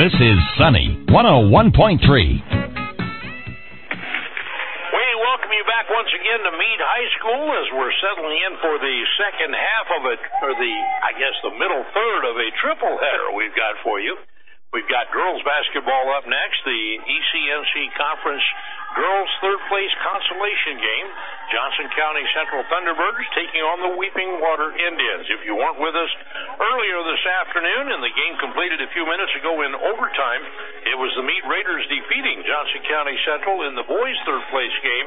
This is Sunny 101.3. Back once again to Meade High School as we're settling in for the second half of it, or the middle third of a triple header we've got for you. We've got girls basketball up next, the ECNC Conference Girls Third Place Consolation Game. Johnson County Central Thunderbirds taking on the Weeping Water Indians. If you weren't with us earlier this afternoon and the game completed a few minutes ago in overtime, it was the Meade Raiders defeating Johnson County Central in the boys' third place game.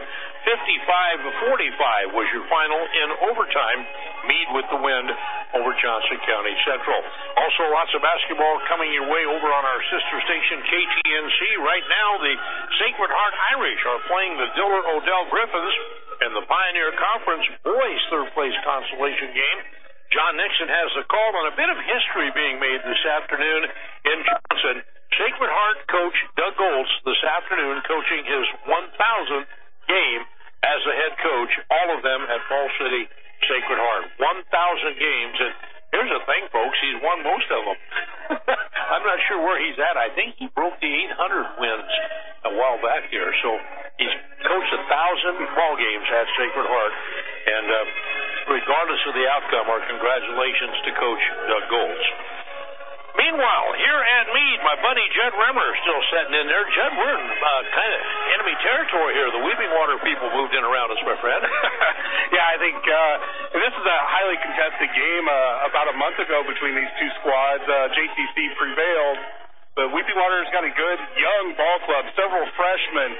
55-45 was your final in overtime. Meade with the win over Johnson County Central. Also, lots of basketball coming your way over on our sister station, KTNC. Right now, the Sacred Heart Irish are playing the Diller Odell Griffins in the Pioneer Conference boys' third place consolation game. John Nixon has the call on a bit of history being made this afternoon in Johnson. Sacred Heart coach Doug Goltz this afternoon coaching his 1,000th game as a head coach, all of them at Fall City Sacred Heart. 1,000 games, and here's the thing, folks, he's won most of them. I'm not sure where he's at. I think he broke the 800 wins a while back here, so he's coached 1,000 ball games at Sacred Heart, and regardless of the outcome, our congratulations to Coach Doug Goltz. Meanwhile, here at Meade, my buddy Judd Remmer is still sitting in there. Judd, we're in kind of enemy territory here. The Weeping Water people moved in around us, my friend. Yeah, I think this is a highly contested game. About a month ago between these two squads, JCC prevailed. But Weeping Water's got a good young ball club, several freshmen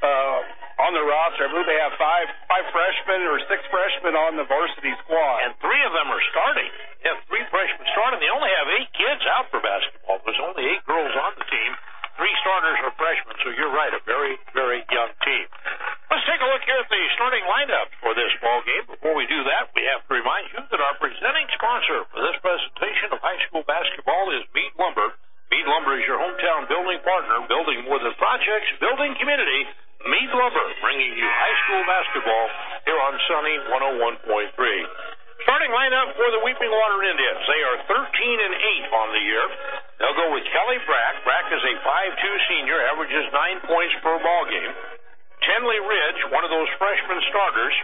on the roster. I believe they have five freshmen or six freshmen on the varsity squad. And three of them are starting. They have three freshmen starting. They only have 8 kids out for basketball. There's only 8 girls on the team. 3 starters are freshmen, so you're right, a very, very young team. Let's take a look here at the starting lineup for this ball game. Before we do that, we have to remind you that our presenting sponsor for this presentation of high school basketball is Meade Lumber. Meade Lumber is your hometown building partner, building more than projects, building community. Meade Lumber, bringing you high school basketball here on Sunny 101.3. Starting lineup for the Weeping Water Indians. They are 13-8 on the year. They'll go with Kelly Brack. Brack is a 5'2 senior, averages 9 points per ball game. Tenley Ridge, one of those freshman starters,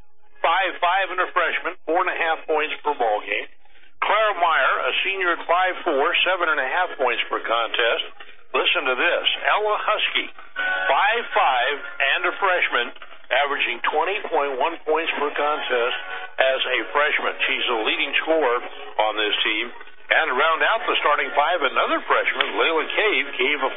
5'5 and a freshman, 4.5 points per ball game. Clara Meyer, a senior at 5'4, 7.5 points per contest. Listen to this. Ella Husky, 5'5 and a freshman, averaging 20.1 points per contest as a freshman. She's the leading scorer on this team. And to round out the starting five, another freshman, Layla Cave. Cave, a 5'7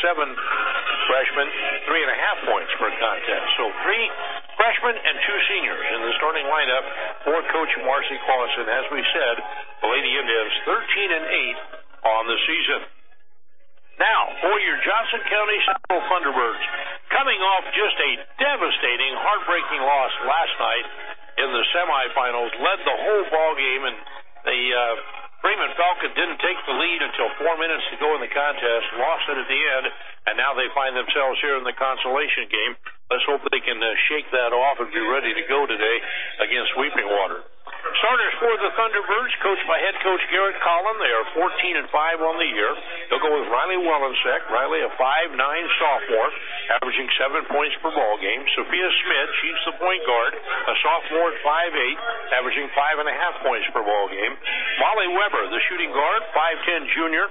freshman, 3.5 points per contest. So 3 freshmen and 2 seniors in the starting lineup for Coach Marcy Clausen. As we said, the Lady Indians 13-8 on the season. Now, for your Johnson County Central Thunderbirds, coming off just a devastating, heartbreaking loss last night in the semifinals, led the whole ball game, and the Freeman Falcon didn't take the lead until 4 minutes to go in the contest, lost it at the end, and now they find themselves here in the consolation game. Let's hope they can shake that off and be ready to go today against Weeping Water. Starters for the Thunderbirds, coached by head coach Garrett Collin. They are 14-5 on the year. They'll go with Riley Wellensek. Riley, a 5'9 sophomore, averaging 7 points per ball game. Sophia Smith, she's the point guard, a sophomore at 5'8, averaging 5.5 points per ball game. Molly Weber, the shooting guard, 5'10 junior,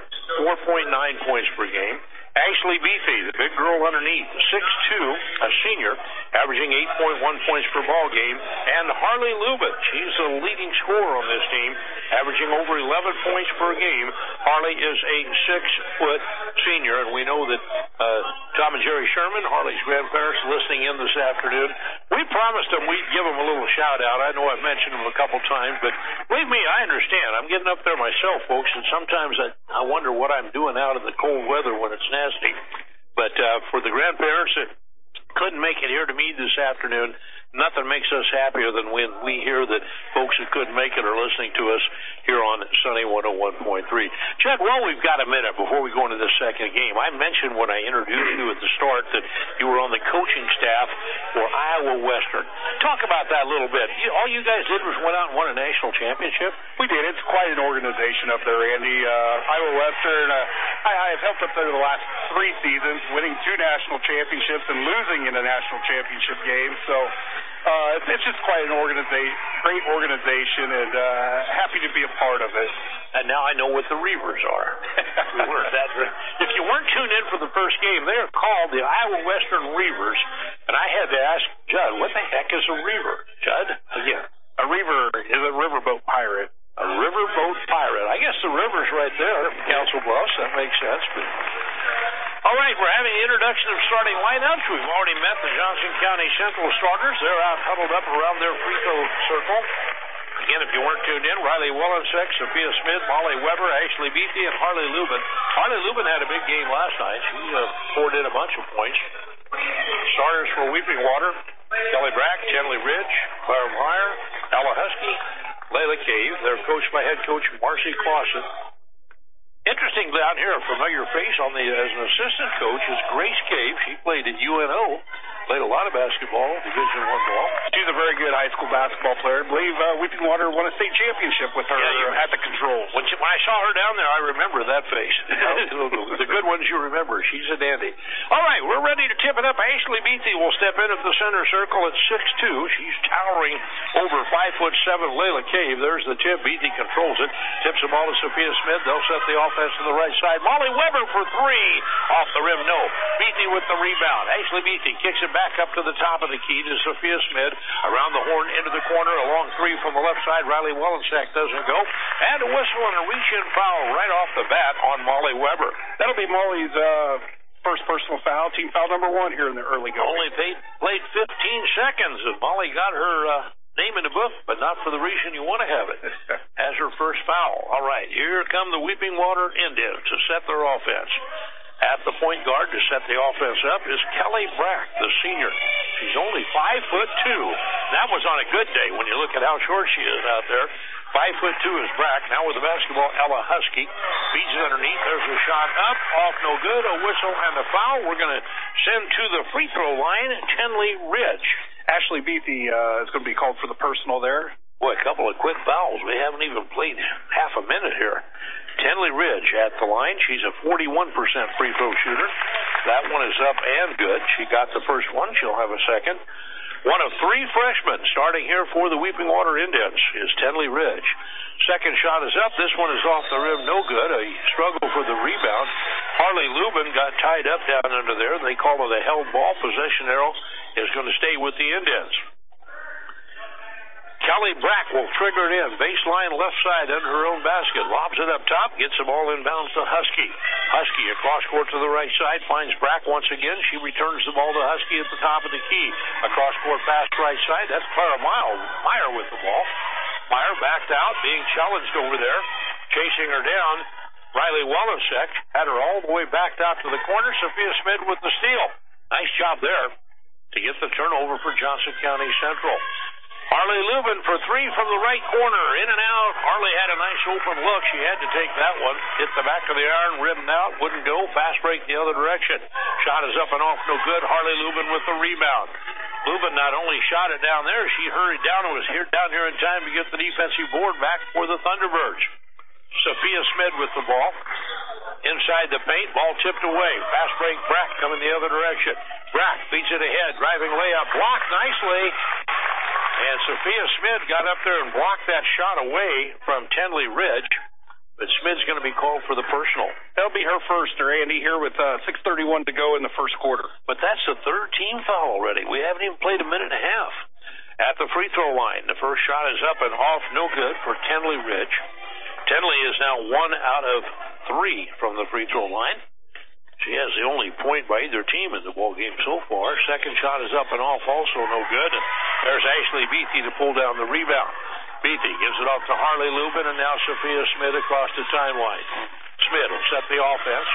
4.9 points per game. Ashley Beefy, the big girl underneath, 6'2", a senior, averaging 8.1 points per ball game. And Harley Lubin, she's the leading scorer on this team, averaging over 11 points per game. Harley is a 6-foot senior, and we know that Tom and Jerry Sherman, Harley's grandparents, listening in this afternoon. We promised them we'd give them a little shout-out. I know I've mentioned them a couple times, but believe me, I understand. I'm getting up there myself, folks, and sometimes I wonder what I'm doing out in the cold weather when it's nasty. But for the grandparents that couldn't make it here to Meade this afternoon, nothing makes us happier than when we hear that folks that couldn't make it are listening to us here on Sunny 101.3. Chad, well, we've got a minute before we go into the second game. I mentioned when I introduced you at the start that you were on the coaching staff for Iowa Western. Talk about that a little bit. All you guys did was went out and won a national championship? We did. It's quite an organization up there, Andy. Iowa Western, High have helped up there the last 3 seasons, winning 2 national championships and losing in a national championship game. So it's just quite an great organization, and happy to be a part of it. And now I know what the Reavers are. If you weren't tuned in for the first game, they are called the Iowa Western Reavers. And I had to ask Judd, what the heck is a Reaver? Judd, again. A Reaver is a riverboat pirate. A riverboat pirate. I guess the river's right there, Council Bluffs. That makes sense. But... All right, we're having the introduction of starting lineups. We've already met the Johnson County Central starters. They're out huddled up around their free throw circle. Again, if you weren't tuned in, Riley Wellensek, Sophia Smith, Molly Weber, Ashley Beatty, and Harley Lubin. Harley Lubin had a big game last night. She poured in a bunch of points. Starters for Weeping Water, Kelly Brack, Chenley Ridge, Clara Meyer, Ella Husky, Layla Cave. They're coached by head coach Marcy Clausen. Interesting down here, a familiar face as an assistant coach is Grace Cave. She played at UNO. Played a lot of basketball, Division I ball. She's a very good high school basketball player. I believe Weeping Water won a state championship with her at the controls. When I saw her down there, I remember that face. The good ones you remember. She's a dandy. All right, we're ready to tip it up. Ashley Beatty will step in at the center circle at 6'2". She's towering over 5'7" Layla Cave. There's the tip. Beatty controls it. Tips the ball to Sophia Smith. They'll set the offense to the right side. Molly Weber for 3. Off the rim, no. Beatty with the rebound. Ashley Beatty kicks it back up to the top of the key to Sophia Smith. Around the horn into the corner. A long 3 from the left side. Riley Wellensek doesn't go. And a whistle and a reach-in foul right off the bat on Molly Weber. That'll be Molly's first personal foul. Team foul number 1 here in the early going. Only played 15 seconds. And Molly got her name in the book, but not for the reason you want to have it. As her first foul. All right, here come the Weeping Water Indians to set their offense. At the point guard to set the offense up is Kelly Brack, the senior. She's only 5'2". That was on a good day when you look at how short she is out there. 5'2" is Brack. Now with the basketball, Ella Husky. Feeds it underneath. There's a shot up. Off no good. A whistle and a foul. We're going to send to the free throw line Chenley Ridge. Ashley Beatty is going to be called for the personal there. Boy, a couple of quick fouls. We haven't even played half a minute here. Chenley Ridge at the line. She's a 41% free throw shooter. That one is up and good. She got the first one. She'll have a second. One of 3 freshmen starting here for the Weeping Water Indians is Chenley Ridge. Second shot is up. This one is off the rim. No good. A struggle for the rebound. Harley Lubin got tied up down under there. They call it a held ball. Possession arrow is going to stay with the Indians. Kelly Brack will trigger it in. Baseline left side under her own basket. Lobs it up top. Gets the ball inbounds to Husky. Husky across court to the right side. Finds Brack once again. She returns the ball to Husky at the top of the key. Across court pass right side. That's Clara Meyer with the ball. Meyer backed out, being challenged over there. Chasing her down. Riley Wellensek had her all the way backed out to the corner. Sophia Smith with the steal. Nice job there to get the turnover for Johnson County Central. Harley Lubin for 3 from the right corner. In and out. Harley had a nice open look. She had to take that one. Hit the back of the iron, rimmed out, wouldn't go. Fast break the other direction. Shot is up and off, no good. Harley Lubin with the rebound. Lubin not only shot it down there, she hurried down and was down here in time to get the defensive board back for the Thunderbirds. Sophia Smith with the ball. Inside the paint, ball tipped away. Fast break, Brack coming the other direction. Brack beats it ahead. Driving layup, blocked nicely. And Sophia Smith got up there and blocked that shot away from Chenley Ridge. But Smith's going to be called for the personal. That'll be her first, Andy, here with 6:31 to go in the first quarter. But that's the 3rd team foul already. We haven't even played a minute and a half. At the free throw line, the first shot is up and off, no good for Chenley Ridge. Chenley is now 1 out of 3 from the free throw line. She has the only point by either team in the ball game so far. Second shot is up and off, also no good. And there's Ashley Beatty to pull down the rebound. Beatty gives it off to Harley Lubin, and now Sophia Smith across the timeline. Smith will set the offense.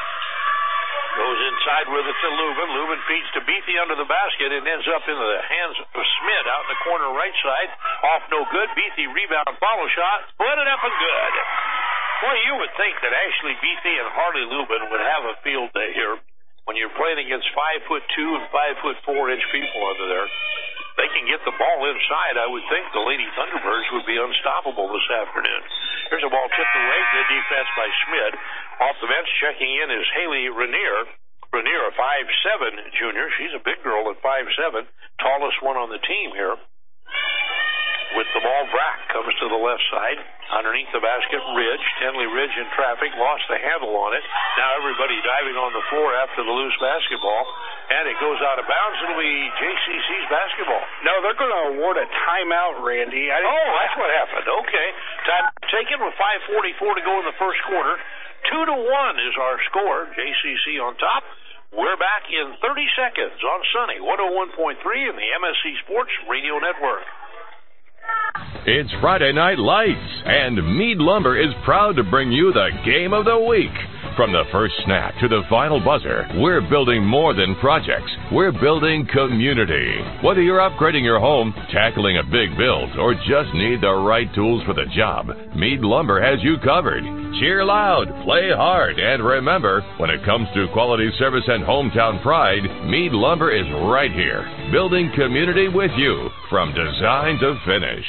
Goes inside with it to Lubin. Lubin feeds to Beatty under the basket and ends up into the hands of Smith out in the corner right side. Off no good. Beatty rebound, follow shot. Split it up and good. Boy, you would think that Ashley Beatty and Harley Lubin would have a field day here when you're playing against 5'2" and 5'4" people under there. They can get the ball inside. I would think the Lady Thunderbirds would be unstoppable this afternoon. Here's a ball tipped away. Good defense by Schmidt. Off the bench, checking in is Haley Rainier. Rainier, a 5'7" junior. She's a big girl at 5'7", tallest one on the team here. With the ball, Brack comes to the left side. Underneath the basket, Ridge. Tenley Ridge in traffic, lost the handle on it. Now everybody diving on the floor after the loose basketball. And it goes out of bounds. It'll be JCC's basketball. No, they're going to award a timeout, Randy. That's what happened. Okay. Time taken with 5:44 to go in the first quarter. 2-1 is our score. JCC on top. We're back in 30 seconds on Sunny 101.3 in the MSC Sports Radio Network. It's Friday Night Lights, and Meade Lumber is proud to bring you the game of the week. From the first snap to the final buzzer, we're building more than projects. We're building community. Whether you're upgrading your home, tackling a big build, or just need the right tools for the job, Meade Lumber has you covered. Cheer loud, play hard, and remember, when it comes to quality service and hometown pride, Meade Lumber is right here, building community with you from design to finish.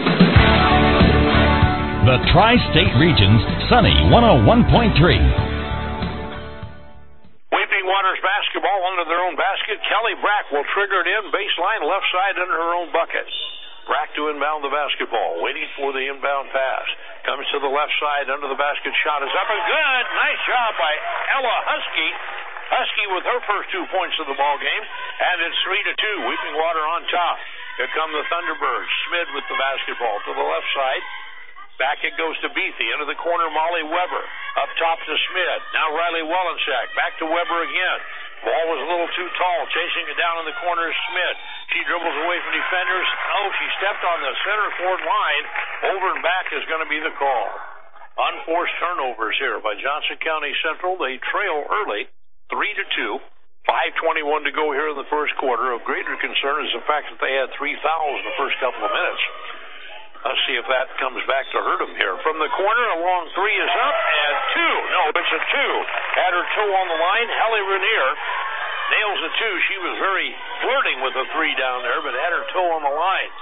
The Tri-State Region's Sunny 101.3. Weeping Waters basketball under their own basket. Kelly Brack will trigger it in, baseline, left side under her own bucket. Brack to inbound the basketball, waiting for the inbound pass. Comes to the left side, under the basket, shot is up and good. Nice job by Ella Husky. Husky with her first 2 points of the ball game, and it's 3-2. Weeping Water on top. Here come the Thunderbirds. Schmid with the basketball to the left side. Back it goes to Beathy. Into the corner, Molly Weber. Up top to Schmid. Now Riley Wellensack. Back to Weber again. Ball was a little too tall. Chasing it down in the corner is Schmid. She dribbles away from defenders. Oh, she stepped on the center court line. Over and back is going to be the call. Unforced turnovers here by Johnson County Central. They trail early, 3-2. 5:21 to go here in the first quarter. Of greater concern is the fact that they had 3 fouls in the first couple of minutes. Let's see if that comes back to hurt them here. From the corner, a long three is up, and two. No, it's a two. Had her toe on the line. Hallie Rainier nails a two. She was very flirting with a three down there, but had her toe on the line.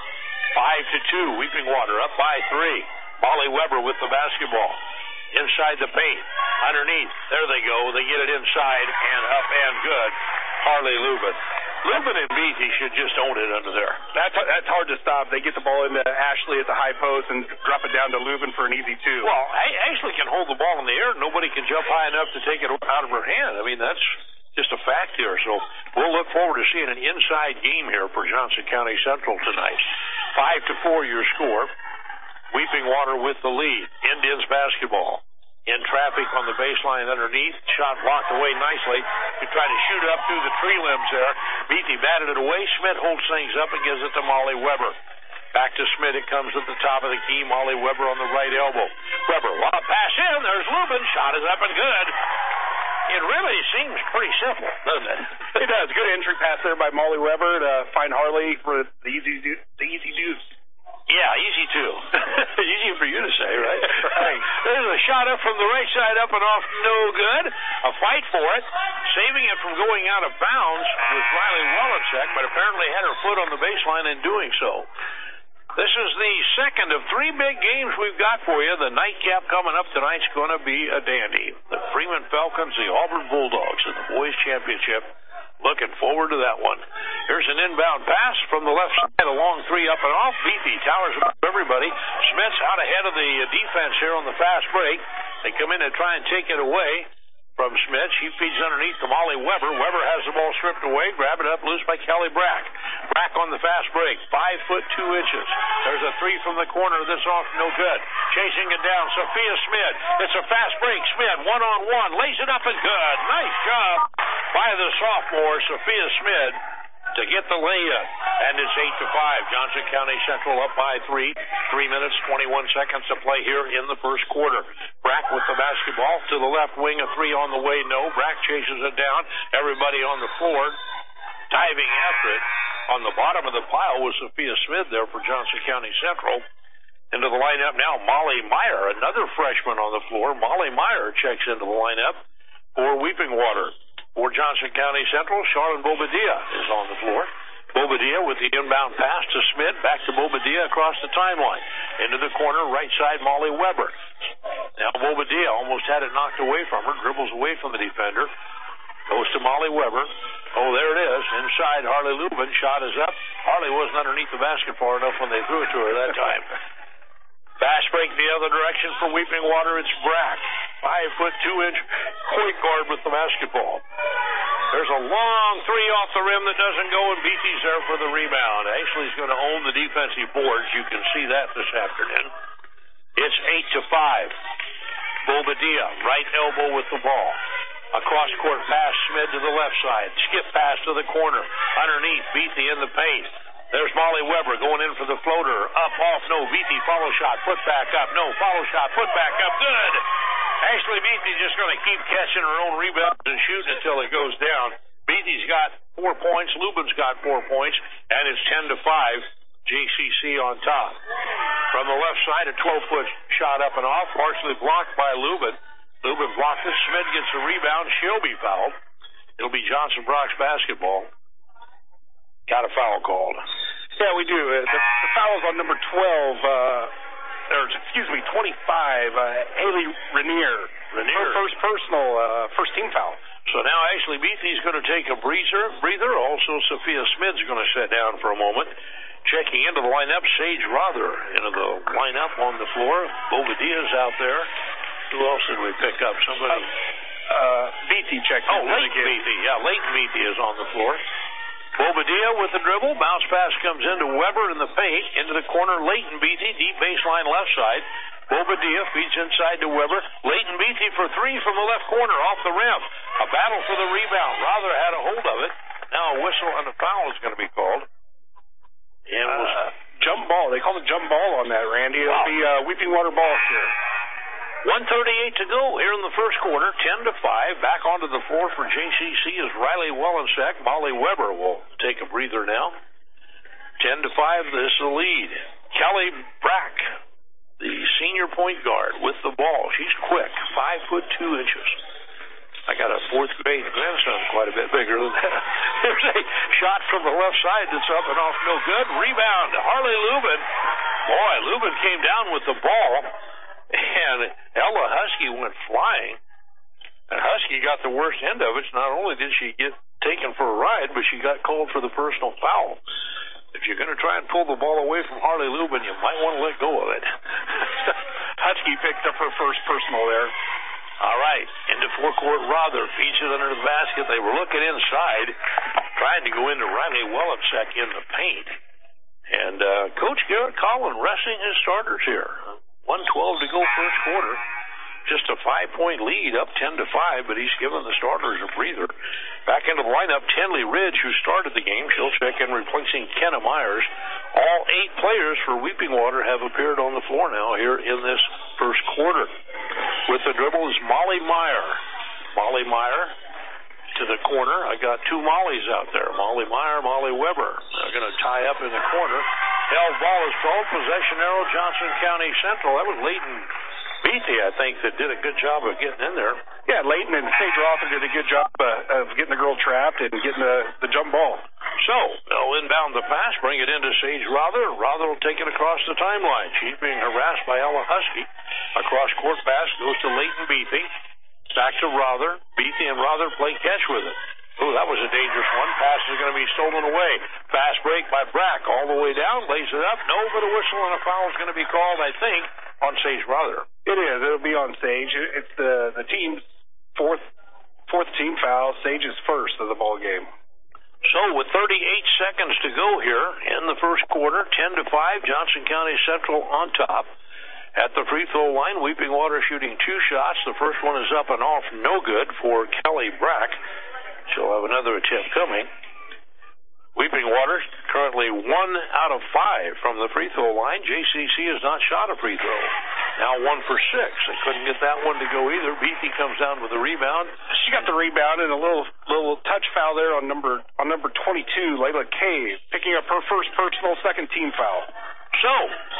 5-2. Weeping Water up by 3. Molly Weber with the basketball. Inside the paint. Underneath. There they go. They get it inside and up and good. Harley Lubin. Lubin and Beatty should just own it under there. That's hard to stop. They get the ball into Ashley at the high post and drop it down to Lubin for an easy two. Well, Ashley can hold the ball in the air. Nobody can jump high enough to take it out of her hand. I mean, that's just a fact here. So we'll look forward to seeing an inside game here for Johnson County Central tonight. 5-4 your score. Weeping Water with the lead. Indians basketball. In traffic on the baseline underneath. Shot blocked away nicely. He tried to shoot up through the tree limbs there. Beatty batted it away. Schmidt holds things up and gives it to Molly Weber. Back to Schmidt. It comes at the top of the key. Molly Weber on the right elbow. Weber, lob pass in. There's Lubin. Shot is up and good. It really seems pretty simple, doesn't it? It does. Good entry pass there by Molly Weber to find Harley for the easy deuce. Yeah, easy too. Easy for you to say, right? Right. There's a shot up from the right side, up and off, no good. A fight for it. Saving it from going out of bounds was Riley Wellensack, but apparently had her foot on the baseline in doing so. This is the second of 3 big games we've got for you. The nightcap coming up tonight's going to be a dandy. The Freeman Falcons, the Auburn Bulldogs in the boys' championship. Looking forward to that one. Here's an inbound pass from the left side, a long three up and off. Beatty towers above everybody. Smith's out ahead of the defense here on the fast break. They come in and try and take it away from Smith. She feeds underneath to Molly Weber. Weber has the ball stripped away. Grab it up loose by Kelly Brack. Brack on the fast break. 5'2". There's a three from the corner. This off, no good. Chasing it down, Sophia Smith. It's a fast break. Smith, one-on-one. Lays it up and good. Nice job by the sophomore, Sophia Smith, to get the lay-in. And it's 8-5. Johnson County Central up by 3. 3 minutes, 21 seconds to play here in the first quarter. Brack with the basketball to the left wing. A three on the way, no. Brack chases it down. Everybody on the floor diving after it. On the bottom of the pile was Sophia Smith there for Johnson County Central. Into the lineup now, Molly Meyer, another freshman on the floor. Molly Meyer checks into the lineup for Weeping Water. For Johnson County Central, Charlotte Bobadilla is on the floor. Bobadilla with the inbound pass to Smith. Back to Bobadilla across the timeline. Into the corner, right side, Molly Weber. Now Bobadilla almost had it knocked away from her. Dribbles away from the defender. Goes to Molly Weber. Oh, there it is. Inside, Harley Lubin. Shot is up. Harley wasn't underneath the basket far enough when they threw it to her that time. Fast break the other direction for Weeping Water. It's Brack. 5'2" point guard with the basketball. There's a long three off the rim that doesn't go, and Beatty's there for the rebound. Ashley's going to own the defensive boards. You can see that this afternoon. It's 8-5. Bobadilla, right elbow with the ball. A cross-court pass, Smith to the left side. Skip pass to the corner. Underneath, Beatty in the paint. There's Molly Weber going in for the floater. Up, off, no. Beatty, follow shot, put back up. No, follow shot, put back up. Good. Ashley Beatty just going to keep catching her own rebounds and shooting until it goes down. Beatty's got 4 points. Lubin's got 4 points. And it's 10-5. JCC on top. From the left side, a 12-foot shot up and off, partially blocked by Lubin. Lubin blocked it. Smith gets a rebound. She'll be fouled. It'll be Johnson Brock's basketball. Got a foul called. Yeah, we do. The foul is on number 12, 25, Haley Rainier. Her first first team foul. So now Ashley Beatty's going to take a breather. Also, Sophia Smith's going to sit down for a moment. Checking into the lineup, Sage Rother into the lineup on the floor. Bobadilla's out there. Who else did we pick up? Somebody. Beatty checked in. Oh, Leighton Beatty. Yeah, Leighton Beatty is on the floor. Bobadilla with the dribble. Bounce pass comes into Weber in the paint. Into the corner, Leighton Beatty. Deep baseline left side. Bobadilla feeds inside to Weber. Leighton Beatty for three from the left corner off the rim. A battle for the rebound. Rother had a hold of it. Now a whistle and a foul is going to be called. And jump ball. They call it jump ball on that, Randy. It'll be Weeping Water ball here. 1:38 to go here in the first quarter. 10-5. Back onto the floor for JCC is Riley Wellensack. Molly Weber will take a breather now. 10-5. This is the lead. Kelly Brack, the senior point guard, with the ball. She's quick. 5'2". I got a fourth grade grandson quite a bit bigger than that. There's a shot from the left side that's up and off. No good. Rebound. Harley Lubin. Boy, Lubin came down with the ball. And Ella Husky went flying. And Husky got the worst end of it. Not only did she get taken for a ride, but she got called for the personal foul. If you're going to try and pull the ball away from Harley Lubin, you might want to let go of it. Husky picked up her first personal there. All right. Into forecourt, Rother feeds it under the basket. They were looking inside, trying to go into Riley Wellensack in the paint. And Coach Garrett Collin resting his starters here. 1:12 to go first quarter. Just a 5-point lead, up 10-5, but he's given the starters a breather. Back into the lineup, Tenley Ridge, who started the game. She'll check in replacing Kenna Myers. All 8 players for Weeping Water have appeared on the floor now here in this first quarter. With the dribble is Molly Meyer. Molly Meyer to the corner. I got 2 Mollies out there. Molly Meyer, Molly Weber. They're going to tie up in the corner. Held ball is called. Possession arrow, Johnson County Central. That was Leighton Beatty, I think, that did a good job of getting in there. Yeah, Leighton and Sage Rother did a good job of getting the girl trapped and getting the jump ball. So, they'll inbound the pass, bring it into Sage Rother. Rother will take it across the timeline. She's being harassed by Ella Husky. A cross-court pass goes to Leighton Beatty. Back to Rother. Beatty and Rother play catch with it. Oh, that was a dangerous one. Pass is going to be stolen away. Fast break by Brack all the way down. Lays it up. No, but a whistle and a foul is going to be called, I think, on Sage Rother. It is. It'll be on Sage. It's the team's fourth team foul. Sage's first of the ball game. So with 38 seconds to go here in the first quarter, 10-5, Johnson County Central on top. At the free throw line, Weeping Water shooting 2 shots. The first one is up and off, no good for Kelly Brack. She'll have another attempt coming. Weeping Water currently 1 out of 5 from the free throw line. JCC has not shot a free throw. Now 1 for 6. They couldn't get that one to go either. Beatty comes down with the rebound. She got the rebound and a little touch foul there on number 22, Layla Cave, picking up her first personal, second team foul. So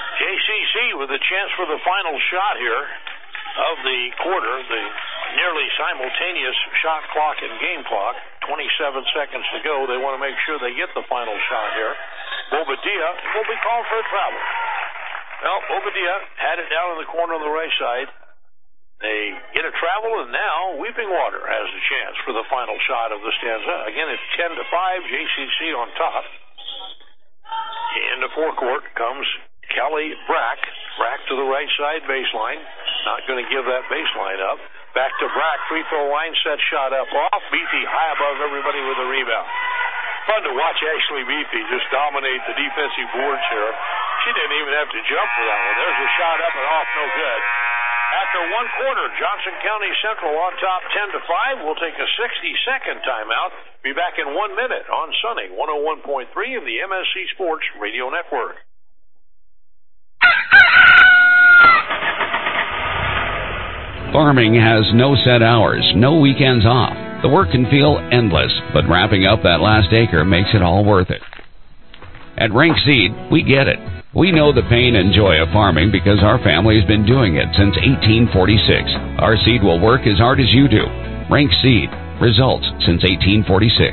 JCC with a chance for the final shot here of the quarter, the nearly simultaneous shot clock and game clock. 27 seconds to go. They want to make sure they get the final shot here. Bobadilla will be called for a travel. Well, Bobadilla had it down in the corner on the right side. They get a travel, and now Weeping Water has a chance for the final shot of the stanza. Again, it's 10-5, JCC on top. In the forecourt comes Kelly Brack. Brack to the right side baseline. Not going to give that baseline up. Back to Brack, free throw line, set shot up off. Beatty high above everybody with a rebound. Fun to watch Ashley Beatty just dominate the defensive boards here. She didn't even have to jump for that one. There's a shot up and off, no good. After one quarter, Johnson County Central on top 10-5. We'll take a 60-second timeout. Be back in 1 minute on Sunny 101.3 of the MSC Sports Radio Network. Farming has no set hours, no weekends off. The work can feel endless, but wrapping up that last acre makes it all worth it. At Rank Seed, we get it. We know the pain and joy of farming because our family has been doing it since 1846. Our seed will work as hard as you do. Rank Seed. Results since 1846.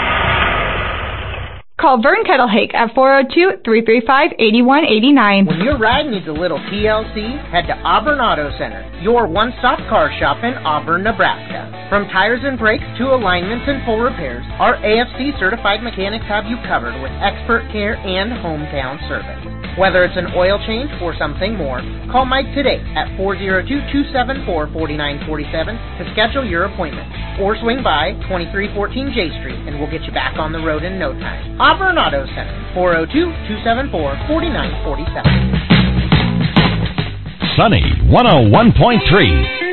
Call Vern Kettlehake at 402-335-8189. When your ride needs a little TLC, head to Auburn Auto Center, your one-stop car shop in Auburn, Nebraska. From tires and brakes to alignments and full repairs, our AFC-certified mechanics have you covered with expert care and hometown service. Whether it's an oil change or something more, call Mike today at 402-274-4947 to schedule your appointment. Or swing by 2314 J Street and we'll get you back on the road in no time. Auburn Auto Center, 402-274-4947. Sunny 101.3.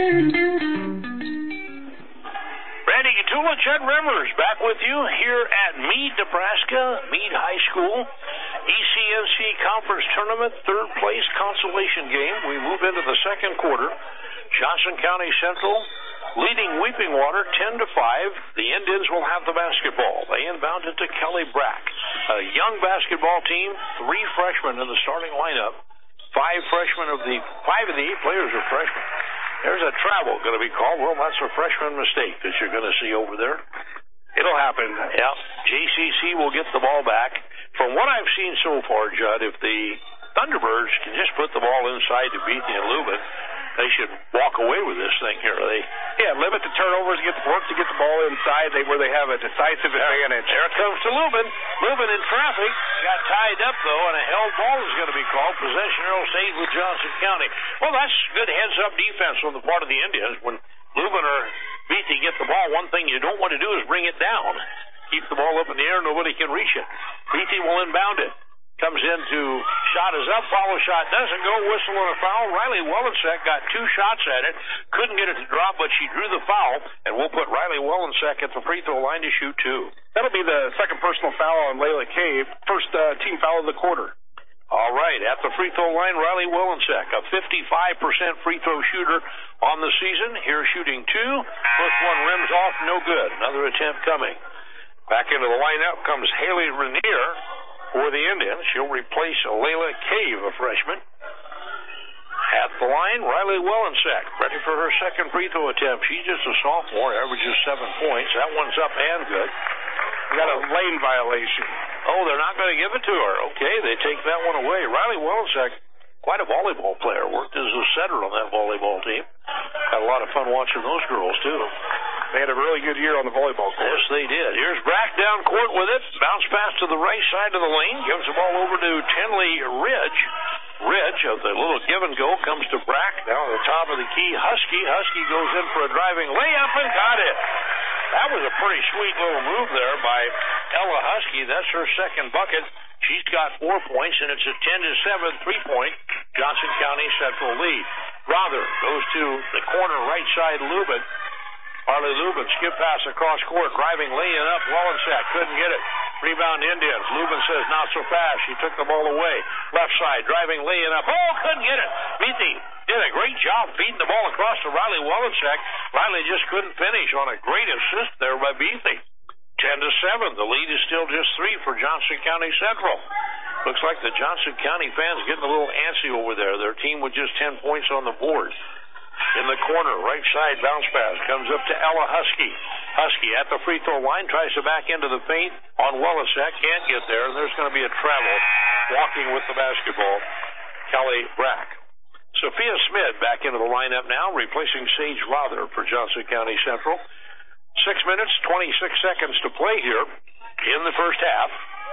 Randy Gatula, Judd Remmers back with you here at Meade, Nebraska, Meade High School. ECNC Conference Tournament, third place consolation game. We move into the second quarter. Johnson County Central leading Weeping Water 10-5. The Indians will have the basketball. They inbound it to Kelly Brack. A young basketball team, 3 freshmen in the starting lineup. 5 of the 8 players are freshmen. There's a travel going to be called. Well, that's a freshman mistake that you're going to see over there. It'll happen. Yeah, JCC will get the ball back. From what I've seen so far, Judd, if the Thunderbirds can just put the ball inside to Beatty and Lubin, they should walk away with this thing here. Limit the turnovers, work to get the ball inside where they have a decisive advantage. There it comes to Lubin. Lubin in traffic. Got tied up, though, and a held ball is going to be called. Possession arrow stays with Johnson County. Well, that's good heads-up defense on the part of the Indians. When Lubin or Beatty get the ball, one thing you don't want to do is bring it down. Keep the ball up in the air, nobody can reach it. Beatty will inbound it. Comes into, shot is up, follow shot doesn't go, whistle and a foul. Riley Wellensek got 2 shots at it, couldn't get it to drop, but she drew the foul, and we'll put Riley Wellensek at the free throw line to shoot 2. That'll be the second personal foul on Layla Cave, first team foul of the quarter. All right, at the free throw line, Riley Wellensek, a 55% free throw shooter on the season. Here shooting 2. First one rims off, no good. Another attempt coming. Back into the lineup comes Haley Rainier for the Indians. She'll replace Layla Cave, a freshman. At the line, Riley Wellensek, ready for her second free throw attempt. She's just a sophomore, averages 7 points. That one's up and good. We got a lane violation. Oh, they're not going to give it to her. Okay, they take that one away. Riley Wellensek, quite a volleyball player. Worked as a setter on that volleyball team. Had a lot of fun watching those girls, too. They had a really good year on the volleyball court. Yes, they did. Here's Brack down court with it. Bounce pass to the right side of the lane. Gives the ball over to Tenley Ridge. Ridge, of the little give and go, comes to Brack. Down at the top of the key, Husky. Husky goes in for a driving layup and got it. That was a pretty sweet little move there by Ella Husky. That's her second bucket. She's got 4 points, and it's a 10-7 3-point Johnson County Central lead. Rother goes to the corner right side, Lubin. Harley Lubin, skip pass across court, driving, laying up. Wellensek couldn't get it. Rebound Indians. Lubin says not so fast. She took the ball away. Left side, driving, laying up. Oh, couldn't get it. Beatty did a great job feeding the ball across to Riley Wellensek. Riley just couldn't finish on a great assist there by Beatty. 10-7. The lead is still just 3 for Johnson County Central. Looks like the Johnson County fans getting a little antsy over there. Their team with just 10 points on the board. In the corner, right side bounce pass comes up to Ella Husky. Husky at the free throw line, tries to back into the paint on Wellisek, can't get there, and there's going to be a travel walking with the basketball, Kelly Brack. Sophia Smith back into the lineup now, replacing Sage Rother for Johnson County Central. 6 minutes, 26 seconds to play here in the first half.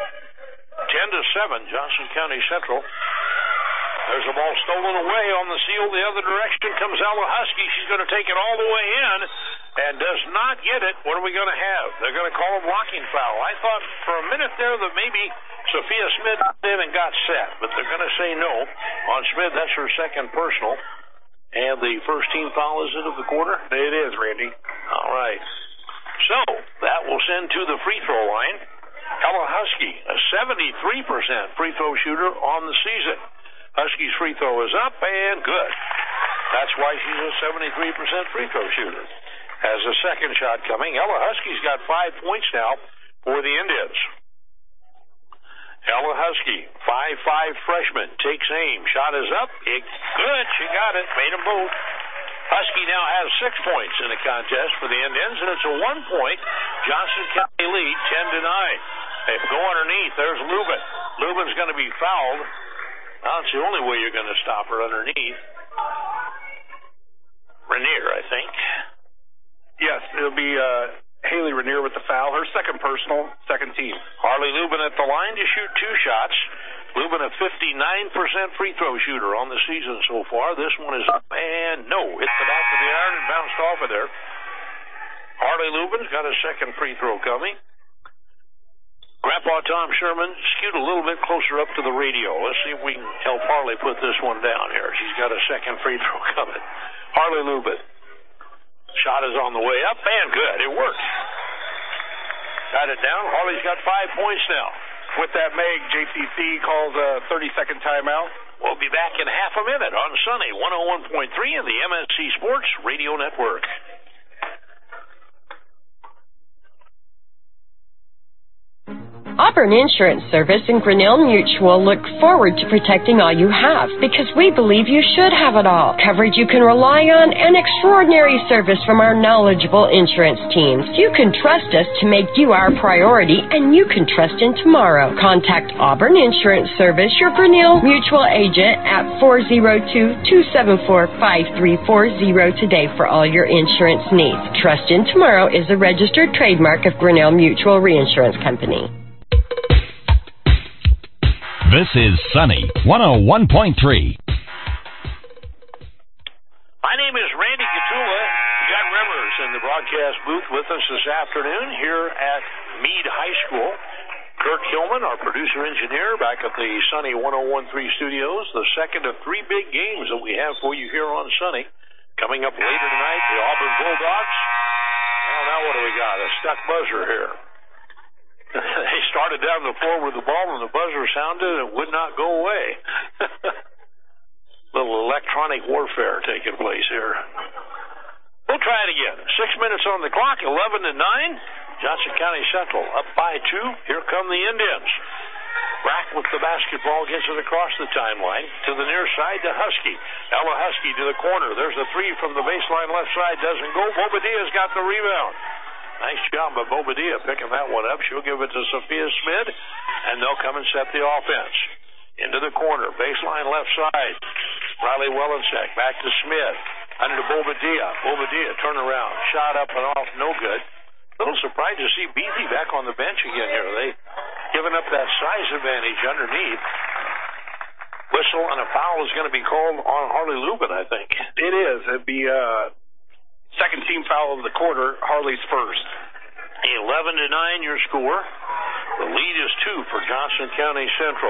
10-7, Johnson County Central. There's a ball stolen away on the seal. The other direction comes Ella Husky. She's going to take it all the way in and does not get it. What are we going to have? They're going to call a blocking foul. I thought for a minute there that maybe Sophia Smith did and got set, but they're going to say no on Smith. That's her second personal. And the first team foul, is it, of the quarter? It is, Randy. All right. So that will send to the free throw line Ella Husky, a 73% free throw shooter on the season. Husky's free throw is up and good. That's why she's a 73% free throw shooter. Has a second shot coming. Ella Husky's got 5 points now for the Indians. Ella Husky, 5'5" freshman, takes aim. Shot is up. Good. She got it. Made them both. Husky now has 6 points in the contest for the Indians, and it's a 1-point Johnson County lead, 10-9. They go underneath. There's Lubin. Lubin's going to be fouled. That's the only way you're going to stop her underneath. Rainier, I think. Yes, it'll be Haley Rainier with the foul. Her second personal, second team. Harley Lubin at the line to shoot 2 shots. Lubin a 59% free throw shooter on the season so far. This one is up and no. Hit the back of the iron and bounced off of there. Harley Lubin's got a second free throw coming. Grandpa Tom Sherman skewed a little bit closer up to the radio. Let's see if we can help Harley put this one down here. She's got a second free throw coming. Harley Lubin. Shot is on the way up and good. It worked. Got it down. Harley's got 5 points now. With that, Meg, JCC calls a 30-second timeout. We'll be back in half a minute on Sunny 101.3 and the MSC Sports Radio Network. Auburn Insurance Service and Grinnell Mutual look forward to protecting all you have because we believe you should have it all. Coverage you can rely on and extraordinary service from our knowledgeable insurance teams. You can trust us to make you our priority and you can trust in tomorrow. Contact Auburn Insurance Service, your Grinnell Mutual agent at 402-274-5340 today for all your insurance needs. Trust in Tomorrow is a registered trademark of Grinnell Mutual Reinsurance Company. This is Sunny 101.3. My name is Randy Gatula. We got Remmers in the broadcast booth with us this afternoon here at Meade High School. Kirk Hillman, our producer-engineer, back at the Sunny 101.3 studios. The second of 3 big games that we have for you here on Sunny. Coming up later tonight, the Auburn Bulldogs. Well, now what do we got? A stuck buzzer here. They started down the floor with the ball, and the buzzer sounded, and it would not go away. Little electronic warfare taking place here. We'll try it again. 6 minutes on the clock, 11-9. Johnson County Central up by 2. Here come the Indians. Brack with the basketball gets it across the timeline to the near side to Husky. Ella Husky to the corner. There's a 3 from the baseline left side. Doesn't go. Bobadilla's got the rebound. Nice job by Bobadilla picking that one up. She'll give it to Sophia Smith, and they'll come and set the offense. Into the corner, baseline left side. Riley Wellensack back to Smith. Under to Bobadilla. Bobadilla turn around. Shot up and off, no good. A little surprised to see Beatty back on the bench again here. They giving up that size advantage underneath. Whistle and a foul is going to be called on Harley Lubin, I think. It is. It'd be second team foul of the quarter, Harley's first. 11-9 your score. The lead is 2 for Johnson County Central.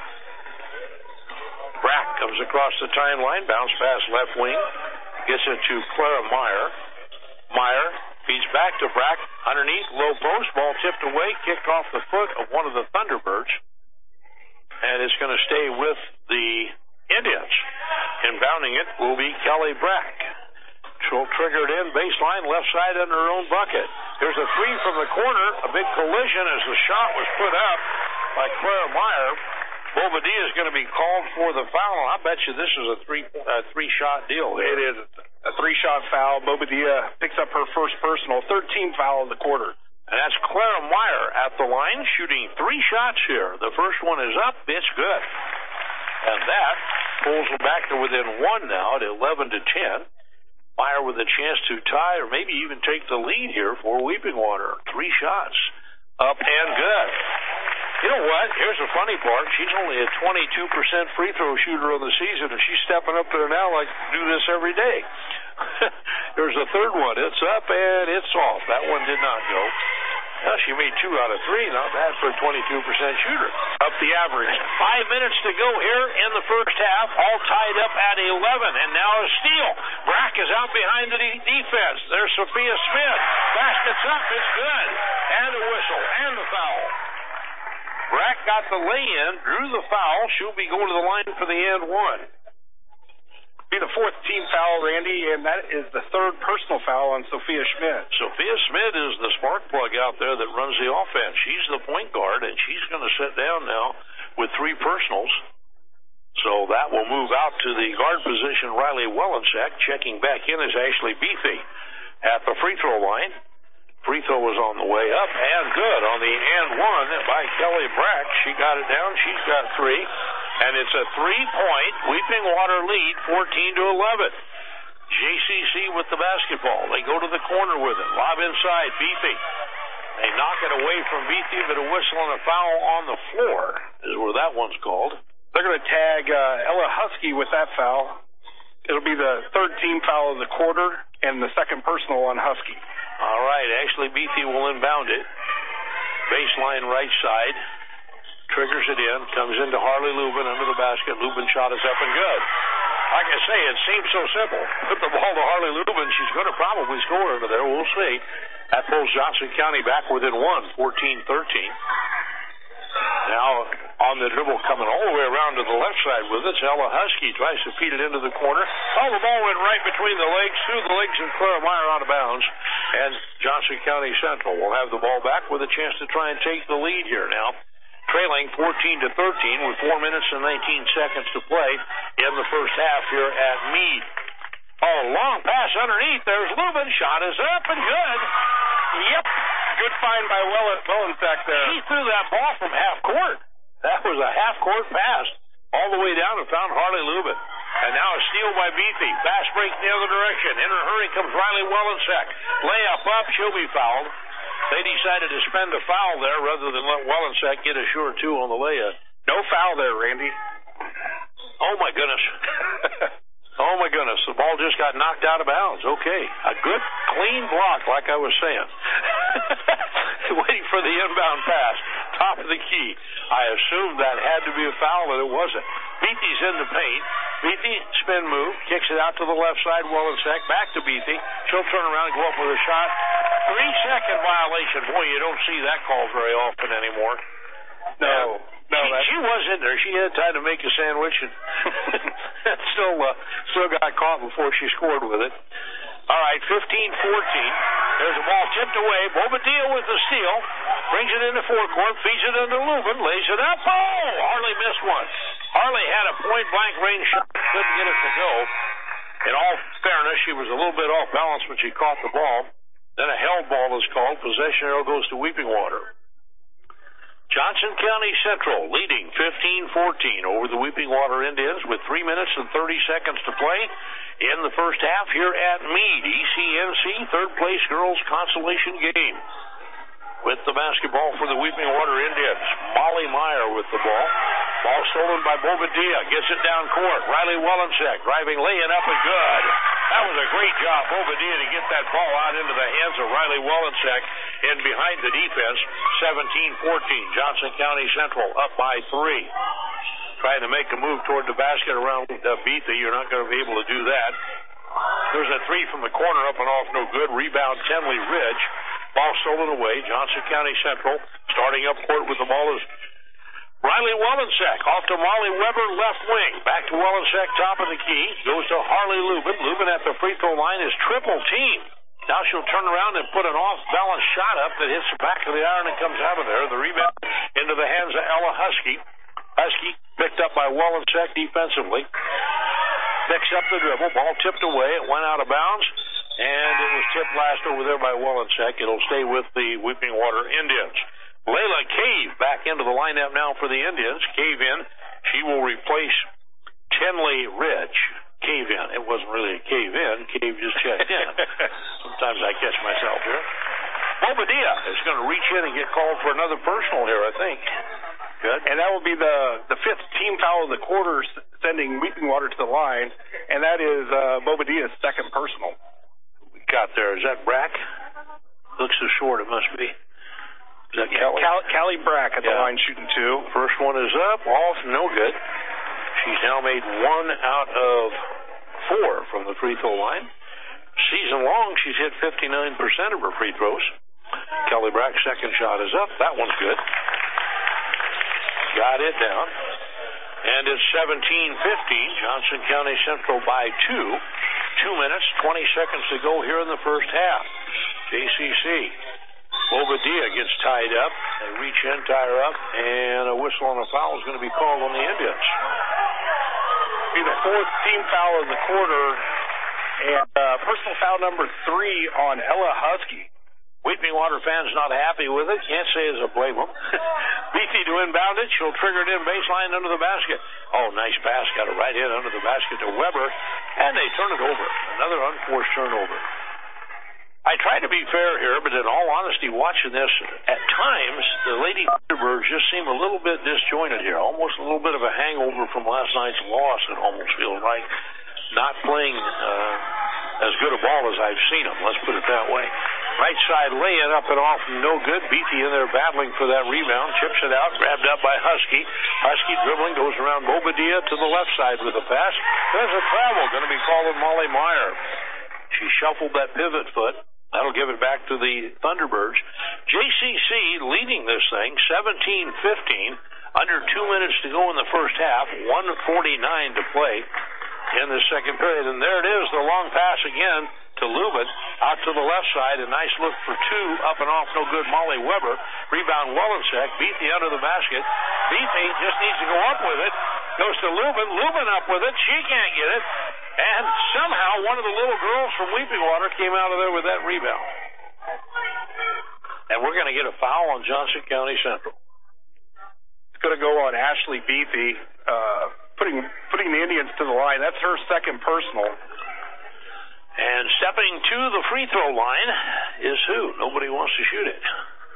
Brack comes across the timeline, bounce pass left wing, gets it to Clara Meyer. Meyer feeds back to Brack underneath, low post, ball tipped away, kicked off the foot of one of the Thunderbirds, and it's going to stay with the Indians. Inbounding it will be Kelly Brack. She'll trigger it in, baseline, left side under her own bucket. There's a 3 from the corner, a big collision as the shot was put up by Clara Meyer. Bobadilla is going to be called for the foul. I bet you this is a three-shot deal here. It is a 3 shot foul. Bobadilla picks up her first personal, 13th foul of the quarter. And that's Clara Meyer at the line, shooting 3 shots here. The first one is up. It's good. And that pulls them back to within 1 now at 11-10. Meyer with a chance to tie or maybe even take the lead here for Weeping Water. 3 shots. Up and good. You know what? Here's the funny part. She's only a 22% free throw shooter on the season, and she's stepping up there now like do this every day. There's a third one. It's up and it's off. That one did not go. Well, she made 2 out of 3. Not bad for a 22% shooter. Up the average. 5 minutes to go here in the first half. All tied up at 11. And now a steal. Brack is out behind the defense. There's Sophia Smith. Basket's up. It's good. And a whistle. And the foul. Brack got the lay-in. Drew the foul. She'll be going to the line for the and one. Be the 4th team foul, Randy, and that is the 3rd personal foul on Sophia Schmidt. Sophia Schmidt is the spark plug out there that runs the offense. She's the point guard, and she's going to sit down now with 3 personals. So that will move out to the guard position, Riley Wellensek. Checking back in is Ashley Beefy at the free throw line. Free throw was on the way up and good on the and one by Kelly Brack. She got it down. She's got 3. And it's a 3-point Weeping Water lead, 14-11. JCC with the basketball. They go to the corner with it. Lob inside, Beefy. They knock it away from Beefy, but a whistle and a foul on the floor is where that one's called. They're going to tag Ella Husky with that foul. It'll be the 3rd team foul of the quarter and the 2nd personal on Husky. All right, Ashley Beefy will inbound it. Baseline right side. Triggers it in, comes into Harley Lubin under the basket. Lubin shot is up and good. Like I say, it seems so simple. Put the ball to Harley Lubin. She's going to probably score over there. We'll see. That pulls Johnson County back within 1, 14-13. Now, on the dribble coming all the way around to the left side with it, Ella Husky tries to feed it into the corner. Oh, the ball went right between the legs, through the legs of Clara Meyer out of bounds. And Johnson County Central will have the ball back with a chance to try and take the lead here now. Trailing 14-13 with 4 minutes and 19 seconds to play in the first half here at Meade. Oh, long pass underneath. There's Lubin. Shot is up and good. Yep. Good find by Wellensek there. He threw that ball from half court. That was a half court pass all the way down and found Harley Lubin. And now a steal by Beefy. Fast break the other direction. In a hurry comes Riley Wellensek. Layup up. She'll be fouled. They decided to spend a foul there rather than let Wellensek get a sure 2 on the layup. No foul there, Randy. Oh, my goodness. Oh, my goodness. The ball just got knocked out of bounds. Okay. A good, clean block, like I was saying. Waiting for the inbound pass. Top of the key. I assumed that had to be a foul, but it wasn't. Beatty's in the paint. Beatty, spin move, kicks it out to the left side. Wellensek back to Beatty. She'll turn around and go up with a shot. 3-second violation. Boy, you don't see that called very often anymore. No. She was in there. She had time to make a sandwich and still got caught before she scored with it. All right, 15-14. There's a ball tipped away. Bobadilla with the steal. Brings it into forecourt. Feeds it into Lubin. Lays it up. Oh! Harley missed one. Harley had a point-blank range shot. Couldn't get it to go. In all fairness, she was a little bit off balance when she caught the ball. Then a held ball is called. Possession arrow goes to Weeping Water. Johnson County Central leading 15-14 over the Weeping Water Indians with 3 minutes and 30 seconds to play in the first half here at Meade. ECNC third place girls consolation game. With the basketball for the Weeping Water Indians. Molly Meyer with the ball. Ball stolen by Bobadilla. Gets it down court. Riley Wellensek driving, laying up and good. That was a great job, Bobadilla, to get that ball out into the hands of Riley Wellensek in behind the defense. 17-14. Johnson County Central up by 3. Trying to make a move toward the basket around Beatty. You're not going to be able to do that. There's a 3 from the corner, up and off, no good. Rebound, Tenley Ridge. Ball stolen away. Johnson County Central starting up court with the ball is Riley Wellensek. Off to Molly Weber, left wing. Back to Wellensek, top of the key. Goes to Harley Lubin. Lubin at the free throw line is triple teamed. Now she'll turn around and put an off-balance shot up that hits the back of the iron and comes out of there. The rebound into the hands of Ella Husky. Husky picked up by Wellensek defensively. picks up the dribble. Ball tipped away. It went out of bounds, and it was tipped last over there by Wellensek. It'll stay with the Weeping Water Indians. Layla Cave back into the lineup now for the Indians. Cave in. She will replace Tenley Ridge. Cave in. It wasn't really a cave in. Cave just checked in. Sometimes I catch myself here. Bobadilla is going to reach in and get called for another personal here, I think. Good. And that will be the fifth team foul of the quarter, sending Weeping Water to the line, and that is Bobadilla's second personal. We got there. Is that Brack? Looks so short, it must be. Is that Kelly? Callie Brack at the line shooting two. First one is up, off, no good. She's now made 1 out of 4 from the free throw line. Season long, she's hit 59% of her free throws. Kelly Brack's second shot is up. That one's good. Got it down. And it's 17-15. Johnson County Central by 2. 2 minutes, 20 seconds to go here in the first half. JCC. Bobadilla gets tied up. They reach in, tie her up, and a whistle on a foul is going to be called on the Indians. Be the fourth team foul of the quarter, and personal foul number 3 on Ella Husky. Weeping Water fans not happy with it. Can't say as I blame them. Beatty to inbound it. She'll trigger it in baseline under the basket. Oh, nice pass. Got it right in under the basket to Weber. And they turn it over. Another unforced turnover. I try to be fair here, but in all honesty, watching this, at times, the Lady Thunderbirds just seem a little bit disjointed here. Almost a little bit of a hangover from last night's loss, it almost feels like. Not playing as good a ball as I've seen them. Let's put it that way. Right side laying up and off, no good. Beatty in there battling for that rebound. Chips it out, grabbed up by Husky. Husky dribbling, goes around Bobadilla to the left side with a pass. There's a travel, going to be called on Molly Meyer. She shuffled that pivot foot. That'll give it back to the Thunderbirds. JCC leading this thing, 17-15. Under 2 minutes to go in the first half. 1:49 to play in the second period. And there it is, the long pass again to Lubin, out to the left side. A nice look for 2, up and off, no good. Molly Weber, rebound Wellensek, beat the under the basket. Beatty just needs to go up with it. Goes to Lubin, Lubin up with it. She can't get it. And somehow one of the little girls from Weeping Water came out of there with that rebound. And we're going to get a foul on Johnson County Central. It's going to go on Ashley Beatty, putting the Indians to the line. That's her second personal. And stepping to the free throw line is who? Nobody wants to shoot it.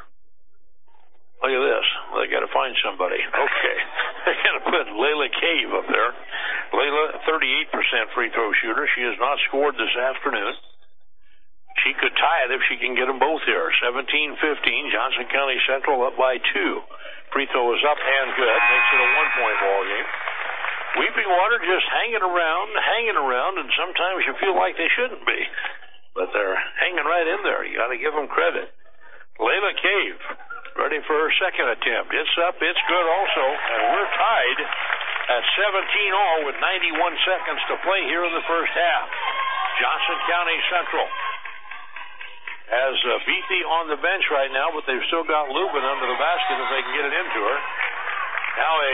Look at this. Well, they got to find somebody. Okay. They're going to put Layla Cave up there. Layla, 38% free throw shooter. She has not scored this afternoon. She could tie it if she can get them both here. 17-15. Johnson County Central up by 2. Free throw is up and good. Makes it a 1-point ball game. Weeping Water just hanging around, and sometimes you feel like they shouldn't be. But they're hanging right in there. You got to give them credit. Layla Cave, ready for her second attempt. It's up, it's good also, and we're tied at 17-all with 91 seconds to play here in the first half. Johnson County Central has Beatty on the bench right now, but they've still got Lubin under the basket if they can get it into her. Now a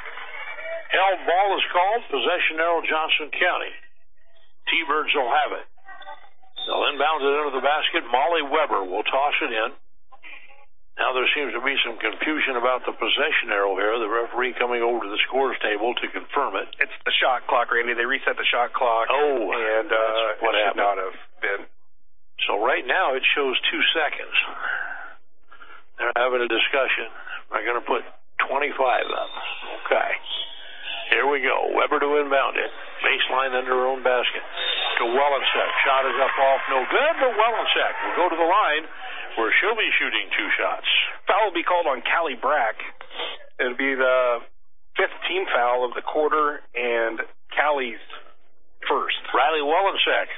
held ball is called, possession arrow Johnson County. T-Birds will have it. They'll inbound it into the basket. Molly Weber will toss it in. Now there seems to be some confusion about the possession arrow here. The referee coming over to the scores table to confirm it. It's the shot clock, Randy. They reset the shot clock. Oh, and that's what it should happened. not have been. So right now it shows 2 seconds. They're having a discussion. They're going to put 25 up. Okay. Here we go. Weber to inbound it. Baseline under her own basket. To Wellensek. Shot is up off. No good, but Wellensek will go to the line where she'll be shooting 2 shots. Foul will be called on Callie Brack. It'll be the 5th team foul of the quarter and Callie's first. Riley Wellensek,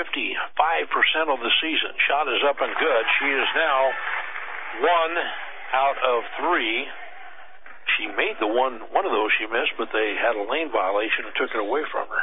55% of the season. Shot is up and good. She is now 1 out of 3. She made the one of those she missed, but they had a lane violation and took it away from her.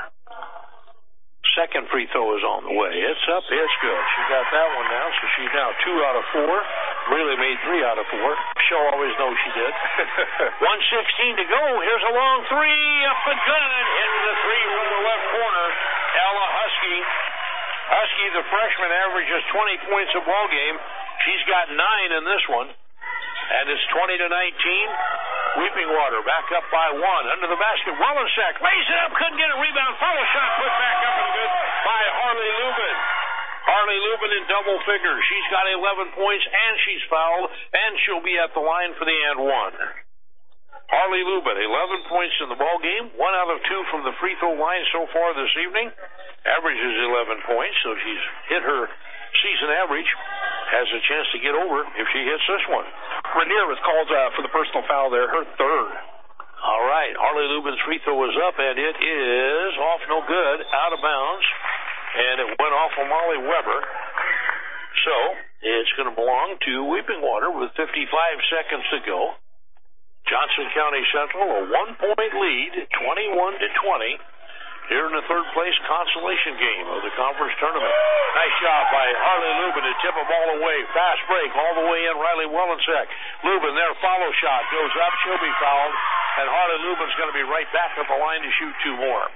Second free throw is on the way. It's up, it's good. She got that one now, so she's now 2 out of 4. Really made 3 out of 4. She'll always know she did. 1:16 to go. Here's a long three. Up and good. Into the three from the left corner. Ella Husky. Husky, the freshman, averages 20 points a ball game. She's got 9 in this one. And it's 20-19. Weeping Water back up by 1. Under the basket, Wellensack lays it up. Couldn't get a rebound. Follow shot put back up and good by Harley Lubin. Harley Lubin in double figures. She's got 11 points, and she's fouled, and she'll be at the line for the and 1. Harley Lubin, 11 points in the ball game, 1 out of 2 from the free throw line so far this evening. Averages 11 points, so she's hit her season average. Has a chance to get over if she hits this one. Rainier was called for the personal foul there, her third. All right, Harley Lubin's free throw is up, and it is off no good, out of bounds. And it went off of Molly Weber. So it's going to belong to Weeping Water with 55 seconds to go. Johnson County Central, a 1-point lead, 21-20. Here in the third place consolation game of the conference tournament. Nice job by Harley Lubin to tip a ball away. Fast break all the way in. Riley Wellensack. Lubin there, follow shot. Goes up. She'll be fouled. And Harley Lubin's going to be right back at the line to shoot 2 more.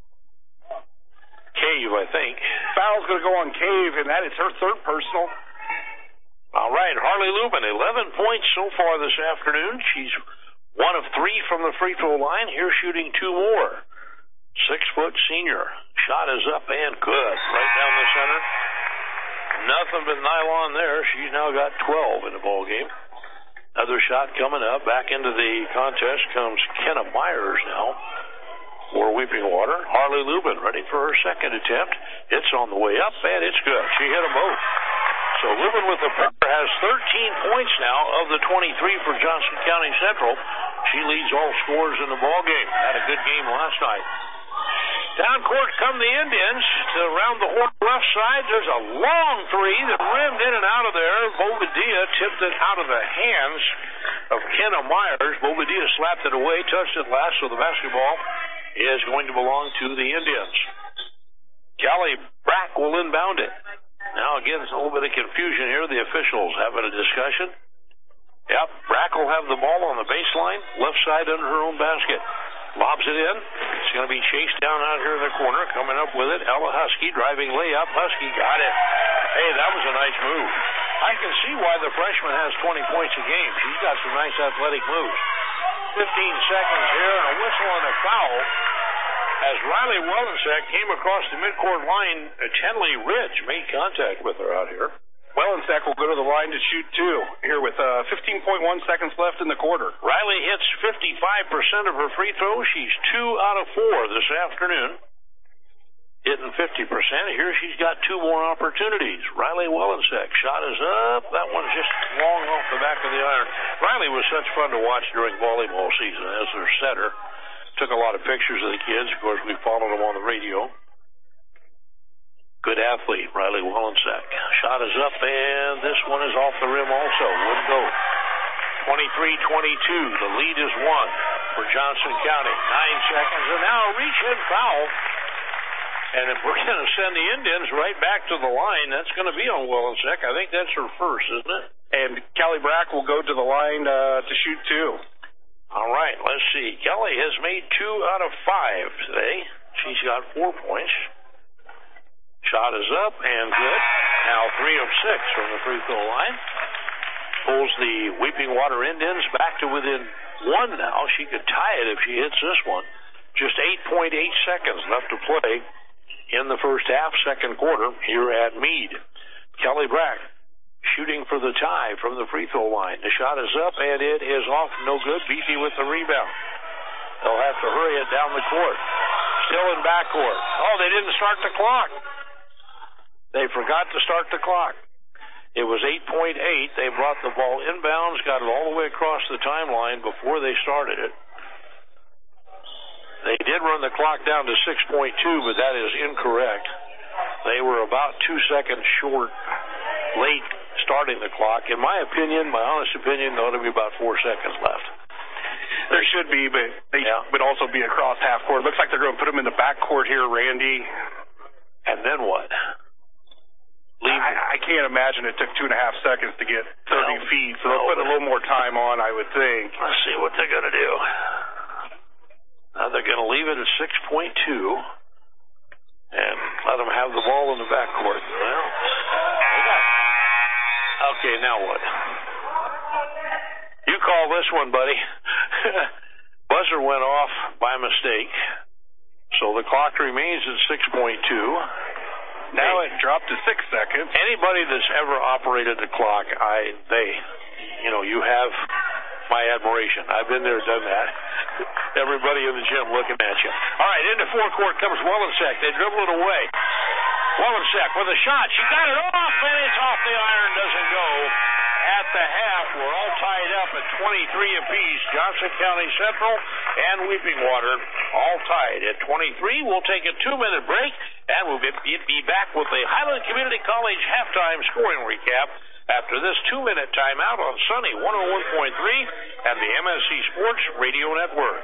Cave, I think. Foul's going to go on Cave, and that is her third personal. All right, Harley Lubin, 11 points so far this afternoon. She's 1 of 3 from the free throw line. Here shooting 2 more. 6-foot senior. Shot is up and good. Right down the center. Nothing but nylon there. She's now got 12 in the ball game. Another shot coming up. Back into the contest comes Kenna Myers now for Weeping Water. Harley Lubin ready for her second attempt. It's on the way up, and it's good. She hit them both. So Lubin with the pressure has 13 points now of the 23 for Johnson County Central. She leads all scorers in the ball game. Had a good game last night. Down court come the Indians to around the left side. There's a long three that rimmed in and out of there. Bobadilla tipped it out of the hands of Kenna Myers. Bobadilla slapped it away, touched it last, so the basketball is going to belong to the Indians. Callie Brack will inbound it. Now, again, it's a little bit of confusion here. The officials having a discussion. Yep, Brack will have the ball on the baseline, left side under her own basket. Lobs it in. It's going to be chased down out here in the corner. Coming up with it, Ella Husky driving layup. Husky got it. Hey, that was a nice move. I can see why the freshman has 20 points a game. She's got some nice athletic moves. 15 seconds here, and a whistle and a foul as Riley Wellensack came across the midcourt line. Tenley Ridge made contact with her out here. Wellensack will go to the line to shoot 2 here with 15.1 seconds left in the quarter. Riley hits 55% of her free throws. She's 2 out of 4 this afternoon. Hitting 50%. Here she's got 2 more opportunities. Riley Wellensack. Shot is up. That one's just long off the back of the iron. Riley was such fun to watch during volleyball season as their setter. Took a lot of pictures of the kids. Of course, we followed them on the radio. Good athlete, Riley Wellensack. Shot is up, and this one is off the rim also. Wouldn't go. 23-22. The lead is 1 for Johnson County. 9 seconds, and now a reach-in foul. And if we're going to send the Indians right back to the line, that's going to be on Wellensack. I think that's her first, isn't it? And Callie Brack will go to the line to shoot 2. All right, let's see. Kelly has made 2 out of 5 today. She's got 4 points. Shot is up and good. Now 3 of 6 from the free throw line. Pulls the Weeping Water Indians back to within 1 now. She could tie it if she hits this one. Just 8.8 seconds left to play in the first half, second quarter here at Meade. Kelly Brack shooting for the tie from the free throw line. The shot is up, and it is off. No good. Beefy with the rebound. They'll have to hurry it down the court. Still in backcourt. Oh, they didn't start the clock. They forgot to start the clock. It was 8.8. They brought the ball inbounds, got it all the way across the timeline before they started it. They did run the clock down to 6.2, but that is incorrect. They were about 2 seconds short, late starting the clock. In my opinion, my honest opinion, there ought to be about 4 seconds left. There should be, but they would also be across half court. Looks like they're going to put them in the back court here, Randy. And then what? I can't imagine it took 2.5 seconds to get 30 feet, so they'll put a little more time on, I would think. Let's see what they're going to do. Now they're going to leave it at 6.2 and let them have the ball in the backcourt. Well, okay, now what? You call this one, buddy. Buzzer went off by mistake, so the clock remains at 6.2. Now it dropped to 6 seconds. Anybody that's ever operated the clock, you have my admiration. I've been there, done that. Everybody in the gym looking at you. All right, into forecourt comes Wellensek. They dribble it away. Wellensek with a shot. She got it off, and it's off the iron. Doesn't go. At the half, we're all tied up at 23 apiece. Johnson County Central and Weeping Water all tied at 23. We'll take a 2-minute break, and we'll be back with the Highland Community College halftime scoring recap after this 2-minute timeout on Sunny 101.3 and the MSC Sports Radio Network.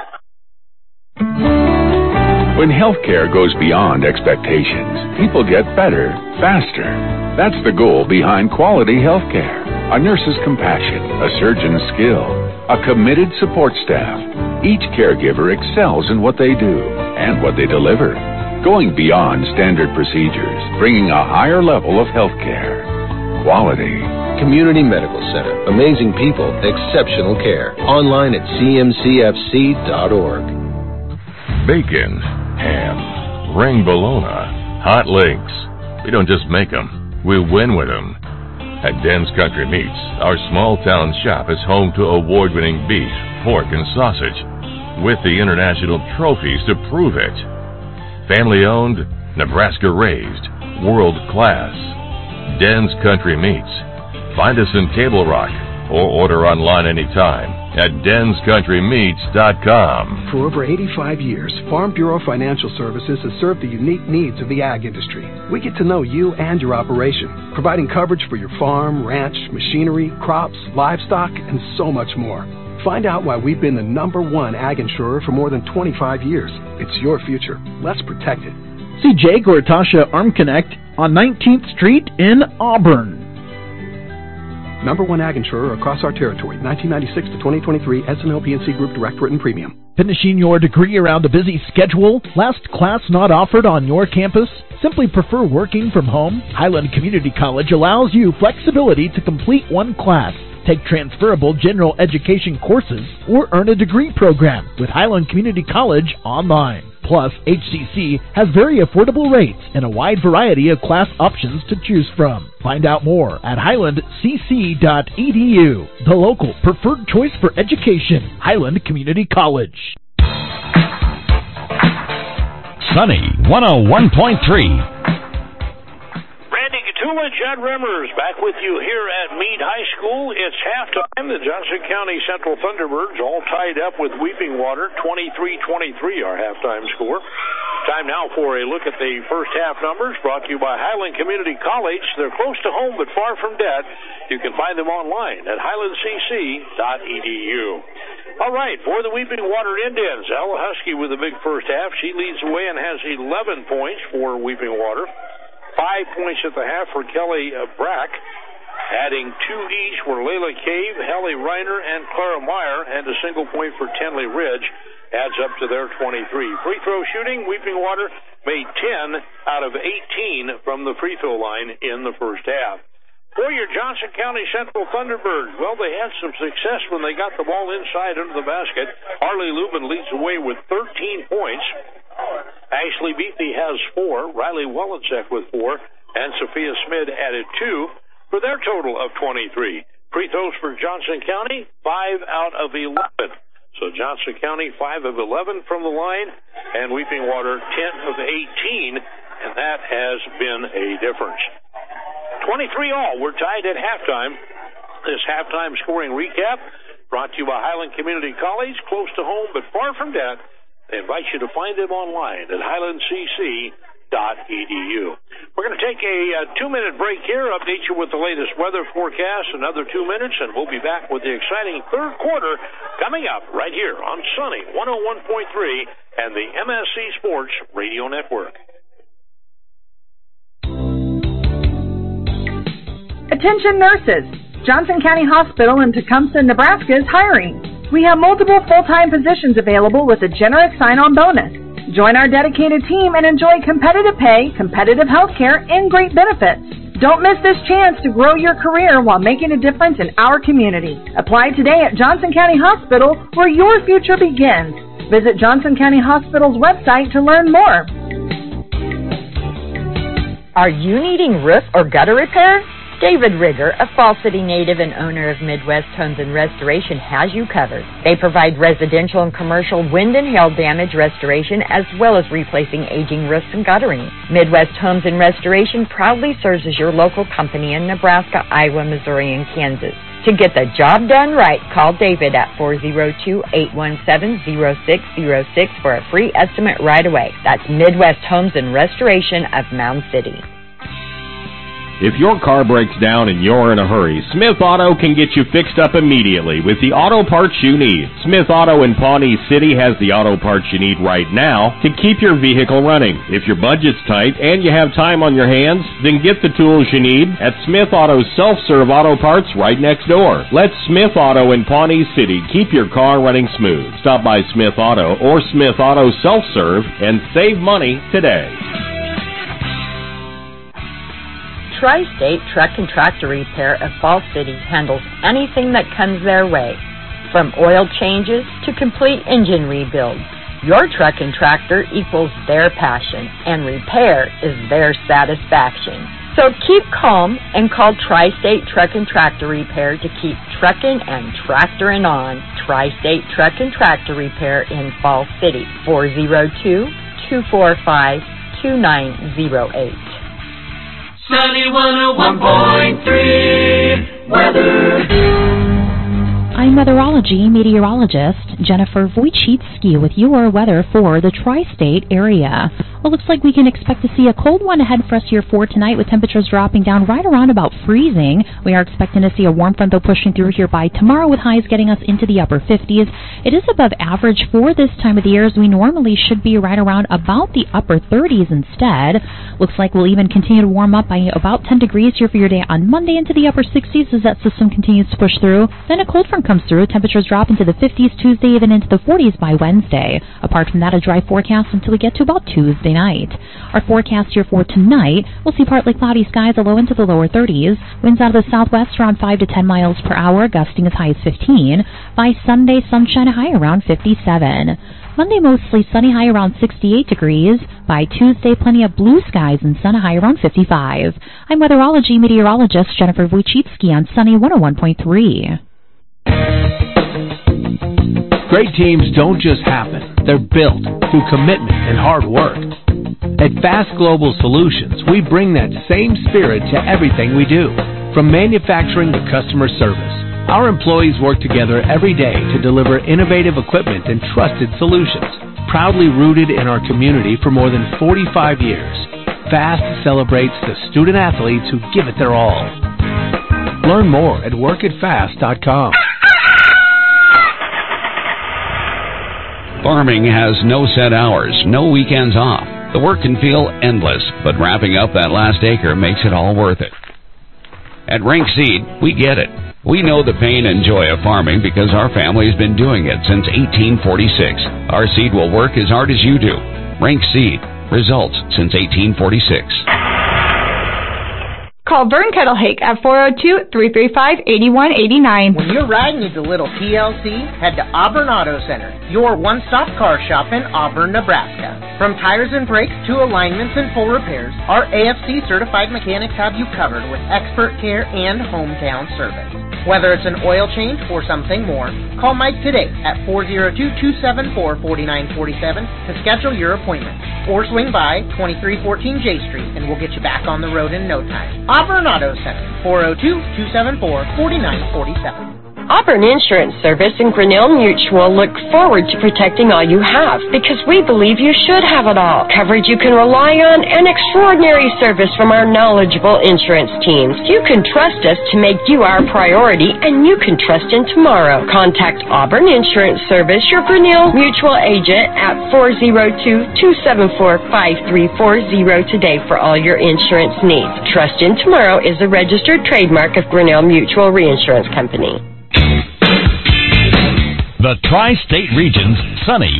When healthcare goes beyond expectations, people get better, faster. That's the goal behind quality healthcare. A nurse's compassion, a surgeon's skill, a committed support staff. Each caregiver excels in what they do and what they deliver, going beyond standard procedures, bringing a higher level of healthcare. Quality. Community Medical Center. Amazing people, exceptional care. Online at cmcfc.org. Bacon, ham, ring bologna, hot links. We don't just make them, we win with them. At Den's Country Meats, our small-town shop is home to award-winning beef, pork, and sausage, with the international trophies to prove it. Family-owned, Nebraska-raised, world-class. Den's Country Meats. Find us in Table Rock or order online anytime at denscountrymeats.com. For over 85 years, Farm Bureau Financial Services has served the unique needs of the ag industry. We get to know you and your operation, providing coverage for your farm, ranch, machinery, crops, livestock, and so much more. Find out why we've been the #1 ag insurer for more than 25 years. It's your future. Let's protect it. See Jake or Tasha Armconnect on 19th Street in Auburn. #1 ag insurer across our territory, 1996 to 2023, S&L PNC Group Direct Written Premium. Finishing your degree around a busy schedule? Last class not offered on your campus? Simply prefer working from home? Highland Community College allows you flexibility to complete one class, take transferable general education courses, or earn a degree program with Highland Community College online. Plus, HCC has very affordable rates and a wide variety of class options to choose from. Find out more at highlandcc.edu, the local preferred choice for education, Highland Community College. Sunny 101.3. Randy Gatula, Judd Remmers, back with you here at Meade High School. It's halftime. The Johnson County Central Thunderbirds all tied up with Weeping Water, 23-23, our halftime score. Time now for a look at the first half numbers, brought to you by Highland Community College. They're close to home but far from debt. You can find them online at highlandcc.edu. All right, for the Weeping Water Indians, Ella Husky with a big first half. She leads the way and has 11 points for Weeping Water. 5 points at the half for Kelly Brack. Adding 2 each were Layla Cave, Hallie Reiner, and Clara Meyer, and a single point for Tenley Ridge adds up to their 23. Free throw shooting, Weeping Water made 10 out of 18 from the free throw line in the first half. For your Johnson County Central Thunderbirds, well, they had some success when they got the ball inside under the basket. Harley Lubin leads the way with 13 points. Ashley Beathy has 4, Riley Wellensek with 4, and Sophia Smith added 2 for their total of 23. Free throws for Johnson County, 5 out of 11. So Johnson County, 5 of 11 from the line, and Weeping Water, 10 of 18, and that has been a difference. 23 all. We're tied at halftime. This halftime scoring recap brought to you by Highland Community College, close to home but far from debt. They invite you to find them online at highlandcc.edu. We're going to take a 2-minute break here, update you with the latest weather forecast, another 2 minutes, and we'll be back with the exciting third quarter coming up right here on Sunny 101.3 and the MSC Sports Radio Network. Attention nurses! Johnson County Hospital in Tecumseh, Nebraska is hiring. We have multiple full-time positions available with a generous sign-on bonus. Join our dedicated team and enjoy competitive pay, competitive health care, and great benefits. Don't miss this chance to grow your career while making a difference in our community. Apply today at Johnson County Hospital, where your future begins. Visit Johnson County Hospital's website to learn more. Are you needing roof or gutter repair? David Rigger, a Fall City native and owner of Midwest Homes and Restoration, has you covered. They provide residential and commercial wind and hail damage restoration as well as replacing aging roofs and guttering. Midwest Homes and Restoration proudly serves as your local company in Nebraska, Iowa, Missouri, and Kansas. To get the job done right, call David at 402-817-0606 for a free estimate right away. That's Midwest Homes and Restoration of Mound City. If your car breaks down and you're in a hurry, Smith Auto can get you fixed up immediately with the auto parts you need. Smith Auto in Pawnee City has the auto parts you need right now to keep your vehicle running. If your budget's tight and you have time on your hands, then get the tools you need at Smith Auto's self-serve auto parts right next door. Let Smith Auto in Pawnee City keep your car running smooth. Stop by Smith Auto or Smith Auto Self-Serve and save money today. Tri-State Truck and Tractor Repair of Fall City handles anything that comes their way, from oil changes to complete engine rebuilds. Your truck and tractor equals their passion, and repair is their satisfaction. So keep calm and call Tri-State Truck and Tractor Repair to keep trucking and tractoring on. Tri-State Truck and Tractor Repair in Fall City, 402-245-2908. Sunny 101.3 weather. I'm weatherology meteorologist Jennifer Wojcicki with your weather for the tri-state area. Well, looks like we can expect to see a cold one ahead for us here for tonight, with temperatures dropping down right around about freezing. We are expecting to see a warm front, though, pushing through here by tomorrow, with highs getting us into the upper 50s. It is above average for this time of the year, as we normally should be right around about the upper 30s instead. Looks like we'll even continue to warm up by about 10 degrees here for your day on Monday, into the upper 60s as that system continues to push through. Then a cold front comes through. Temperatures drop into the 50s Tuesday, even into the 40s by Wednesday. Apart from that, a dry forecast until we get to about Tuesday night. Our forecast here for tonight, we'll see partly cloudy skies, a low into the lower 30s. Winds out of the southwest around 5 to 10 miles per hour, gusting as high as 15. By Sunday, sunshine high around 57. Monday, mostly sunny, high around 68 degrees. By Tuesday, plenty of blue skies and sun, high around 55. I'm weatherology meteorologist Jennifer Wojcicki on Sunny 101.3. Great teams don't just happen. They're built through commitment and hard work. At Fast Global Solutions, we bring that same spirit to everything we do, from manufacturing to customer service. Our employees work together every day to deliver innovative equipment and trusted solutions. Proudly rooted in our community for more than 45 years, Fast celebrates the student athletes who give it their all. Learn more at workatfast.com. Farming has no set hours, no weekends off. The work can feel endless, but wrapping up that last acre makes it all worth it. At Rank Seed, we get it. We know the pain and joy of farming because our family has been doing it since 1846. Our seed will work as hard as you do. Rank Seed. Results since 1846. Call Vern Kettlehake at 402-335-8189. When your ride needs a little TLC, head to Auburn Auto Center, your one-stop car shop in Auburn, Nebraska. From tires and brakes to alignments and full repairs, our AFC-certified mechanics have you covered with expert care and hometown service. Whether it's an oil change or something more, call Mike today at 402-274-4947 to schedule your appointment. Or swing by 2314 J Street and we'll get you back on the road in no time. Auburn Auto Center, 402-274-4947. Auburn Insurance Service and Grinnell Mutual look forward to protecting all you have because we believe you should have it all. Coverage you can rely on and extraordinary service from our knowledgeable insurance teams. You can trust us to make you our priority, and you can trust in tomorrow. Contact Auburn Insurance Service, your Grinnell Mutual agent, at 402-274-5340 today for all your insurance needs. Trust in Tomorrow is a registered trademark of Grinnell Mutual Reinsurance Company. The Tri-State Region's Sunny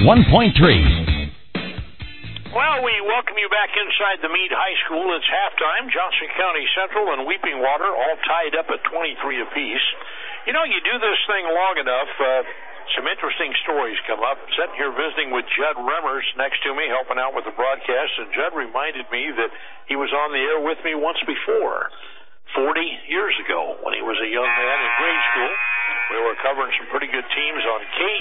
101.3. Well, we welcome you back inside the Meade High School. It's halftime. Johnson County Central and Weeping Water all tied up at 23 apiece. You know, you do this thing long enough, some interesting stories come up. I'm sitting here visiting with Judd Remmers next to me, helping out with the broadcast, and Judd reminded me that he was on the air with me once before, 40 years ago, when he was a young man in grade school. We were covering some pretty good teams on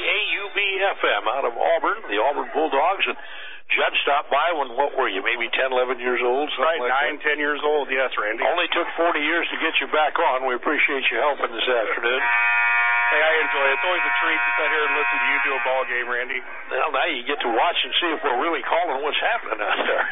KAUB-FM out of Auburn, the Auburn Bulldogs, and Judd stopped by when, what were you, maybe 10, 11 years old? Right, like 9, 10 years old, yes, Randy. Only took 40 years to get you back on. We appreciate you helping this afternoon. Hey, I enjoy it. It's always a treat to sit here and listen to you do a ball game, Randy. Well, now you get to watch and see if we're really calling what's happening out there.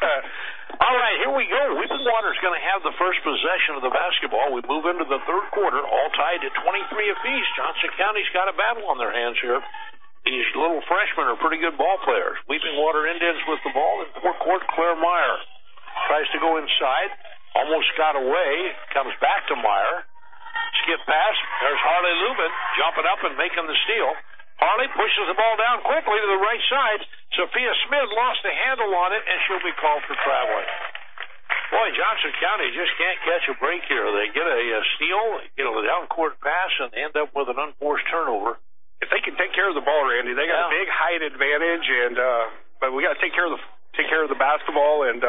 All right, here we go. Weeping Water's going to have the first possession of the basketball. We move into the third quarter, all tied at 23 apiece. Johnson County's got a battle on their hands here. These little freshmen are pretty good ball players. Weeping Water Indians with the ball in court. Claire Meyer tries to go inside, almost got away, comes back to Meyer. Skip pass. There's Harley Lubin jumping up and making the steal. Harley pushes the ball down quickly to the right side. Sophia Smith lost the handle on it, and she'll be called for traveling. Boy, Johnson County just can't catch a break here. They get a steal, get a down-court pass, and end up with an unforced turnover. If they can take care of the ball, Randy, they got a big height advantage, and but we got to take care of the basketball and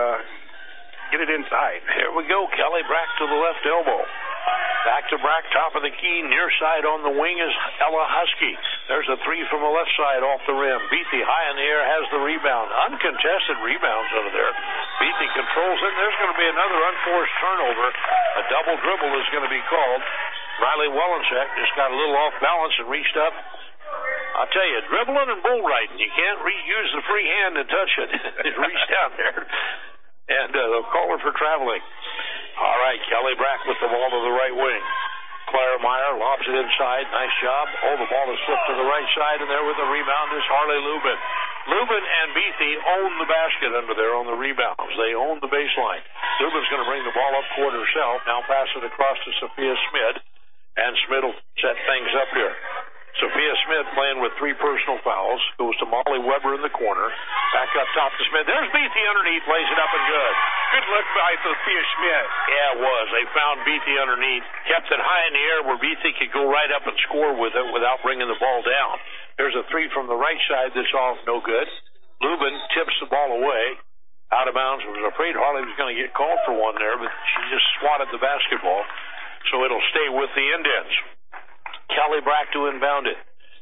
get it inside. Here we go. Kelly Brack to the left elbow. Back to Brack, top of the key, near side on the wing is Ella Husky. There's a three from the left side off the rim. Beatty high in the air has the rebound. Uncontested rebounds over there. Beatty controls it. There's going to be another unforced turnover. A double dribble is going to be called. Riley Wellensack just got a little off balance and reached up. I'll tell you, dribbling and bull riding, you can't use the free hand and touch it. Reach down there. And they'll call her for traveling. All right, Kelly Brack with the ball to the right wing. Claire Meyer lobs it inside. Nice job. Oh, the ball is slipped to the right side, and there with the rebound is Harley Lubin. Lubin and Beatty own the basket under there on the rebounds. They own the baseline. Lubin's going to bring the ball up court herself. Now pass it across to Sophia Smith, and Smith will set things up here. Sophia Smith playing with 3 personal fouls. Goes to Molly Weber in the corner. Back up top to Smith. There's Beatty underneath. Lays it up and good. Good look by Sophia Smith. Yeah, it was. They found Beatty underneath. Kept it high in the air where Beatty could go right up and score with it without bringing the ball down. There's a 3 from the right side that's off. No good. Lubin tips the ball away. Out of bounds. I was afraid Harley was going to get called for one there, but she just swatted the basketball. So it'll stay with the Indians. Kelly Brack to inbound it.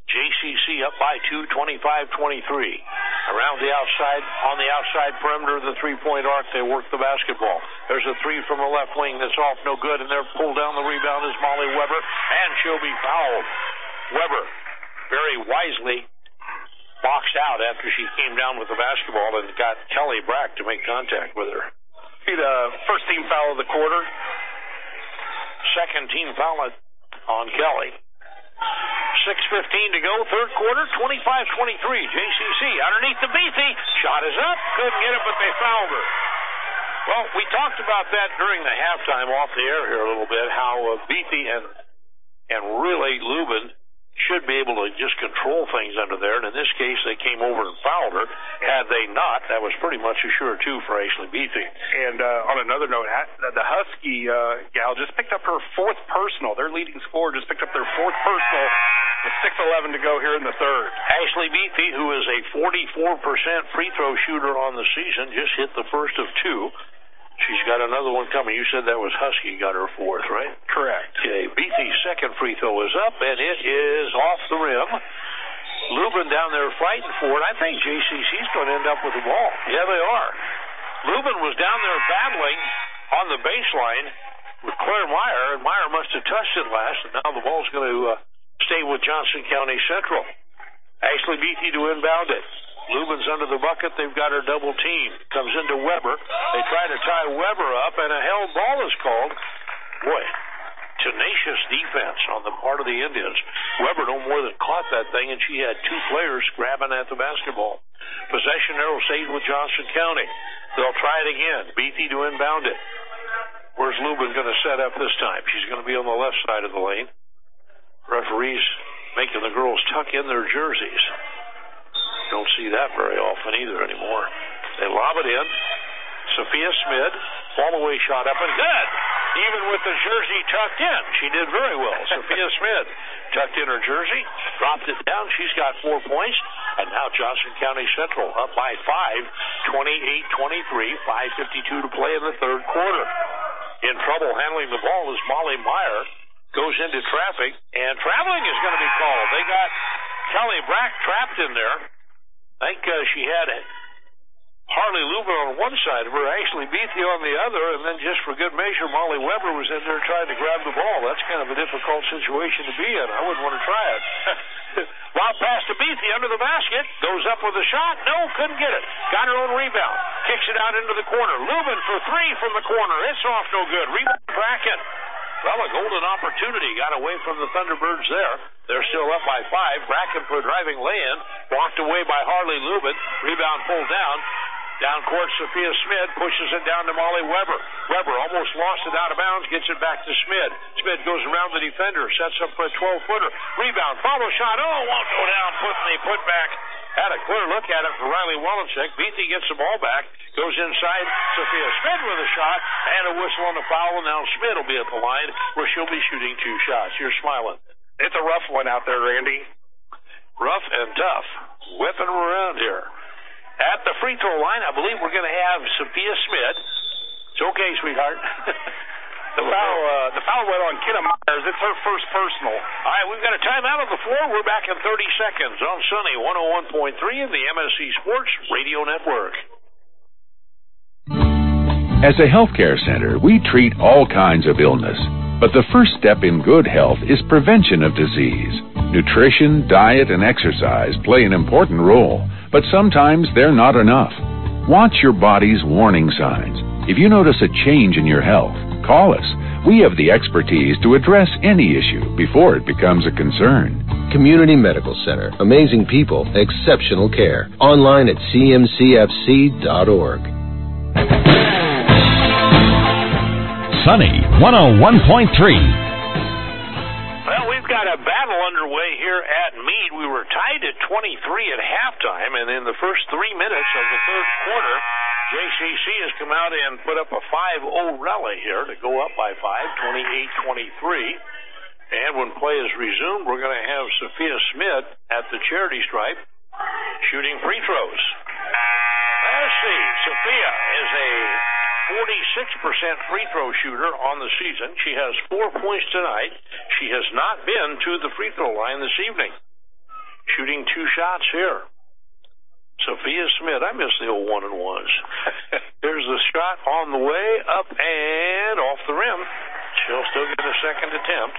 JCC up by 2, 25-23. Around the outside, on the outside perimeter of the three-point arc, they work the basketball. There's a 3 from the left wing that's off, no good, and they're pulled down the rebound is Molly Weber, and she'll be fouled. Weber very wisely boxed out after she came down with the basketball and got Kelly Brack to make contact with her. Be the first team foul of the quarter. Second team foul on Kelly. 6:15 to go, third quarter, 25-23. JCC underneath the Beatty. Shot is up. Couldn't get it, but they fouled her. Well, we talked about that during the halftime off the air here a little bit, how Beatty and really Lubin should be able to just control things under there, and in this case, they came over and fouled her. Had they not, that was pretty much a sure two for Ashley Beatty. And on another note, the Husky gal just picked up her 4th personal. Their leading scorer just picked up their 4th personal with 6:11 to go here in the third. Ashley Beatty, who is a 44% free throw shooter on the season, just hit the first of 2. She's got another one coming. You said that was Husky got her 4th, right? Correct. Okay, Beatty's second free throw is up, and it is off the rim. Lubin down there fighting for it. I think JCC's going to end up with the ball. Yeah, they are. Lubin was down there battling on the baseline, with Claire Meyer, and Meyer must have touched it last, and now the ball's going to stay with Johnson County Central. Ashley Beatty to inbound it. Lubin's under the bucket. They've got her double team. Comes into Weber. They try to tie Weber up, and a held ball is called. Boy, tenacious defense on the part of the Indians. Weber no more than caught that thing, and she had two players grabbing at the basketball. Possession arrow stayed with Johnson County. They'll try it again. Beatty to inbound it. Where's Lubin going to set up this time? She's going to be on the left side of the lane. Referees making the girls tuck in their jerseys. Don't see that very often either anymore. They lob it in. Sophia Smith, fall-away shot up and good. Even with the jersey tucked in, she did very well. Sophia Smith tucked in her jersey, dropped it down. She's got 4 points. And now Johnson County Central up by 5, 28-23, 5:52 to play in the third quarter. In trouble handling the ball is Molly Meyer. Goes into traffic, and traveling is going to be called. They got Kelly Brack trapped in there. I think she had Harley Lubin on one side of her, Ashley Beatty on the other, and then just for good measure, Molly Weber was in there trying to grab the ball. That's kind of a difficult situation to be in. I wouldn't want to try it. Lob pass to Beatty under the basket. Goes up with a shot. No, couldn't get it. Got her own rebound. Kicks it out into the corner. Lubin for three from the corner. It's off no good. Rebound Bracken. Well, a golden opportunity got away from the Thunderbirds there. They're still up by 5. Bracken for a driving lay-in. Walked away by Harley Lubin. Rebound pulled down. Down court, Sophia Smith pushes it down to Molly Weber. Weber almost lost it out of bounds, gets it back to Smith. Smith goes around the defender, sets up for a 12-footer. Rebound, follow shot. Oh, won't go down. Put back. Had a clear look at it for Riley Wallensick. Beatty gets the ball back. Goes inside. Sophia Smith with a shot. And a whistle on the foul. Now Smith will be at the line where she'll be shooting 2 shots. You're smiling. It's a rough one out there, Randy. Rough and tough. Whipping around here. At the free throw line, I believe we're going to have Sophia Smith. It's okay, sweetheart. The foul went on Kenna Myers. It's her first personal. All right, we've got a timeout on the floor. We're back in 30 seconds on Sunny 101.3 of the MSC Sports Radio Network. As a healthcare center, we treat all kinds of illness. But the first step in good health is prevention of disease. Nutrition, diet, and exercise play an important role, but sometimes they're not enough. Watch your body's warning signs. If you notice a change in your health, call us. We have the expertise to address any issue before it becomes a concern. Community Medical Center. Amazing people, exceptional care. Online at cmcfc.org. Sunny 101.3. Well, we've got a battle underway here at Meade. We were tied at 23 at halftime, and in the first 3 minutes of the third quarter, JCC has come out and put up a 5-0 rally here to go up by 5, 28-23. And when play is resumed, we're going to have Sophia Smith at the charity stripe shooting free throws. Let's see. Sophia is a 46% free throw shooter on the season. She has 4 points tonight. She has not been to the free throw line this evening. Shooting 2 shots here. Sophia Smith, I miss the old 1-and-1s. Here's the shot on the way, up and off the rim. She'll still get a second attempt.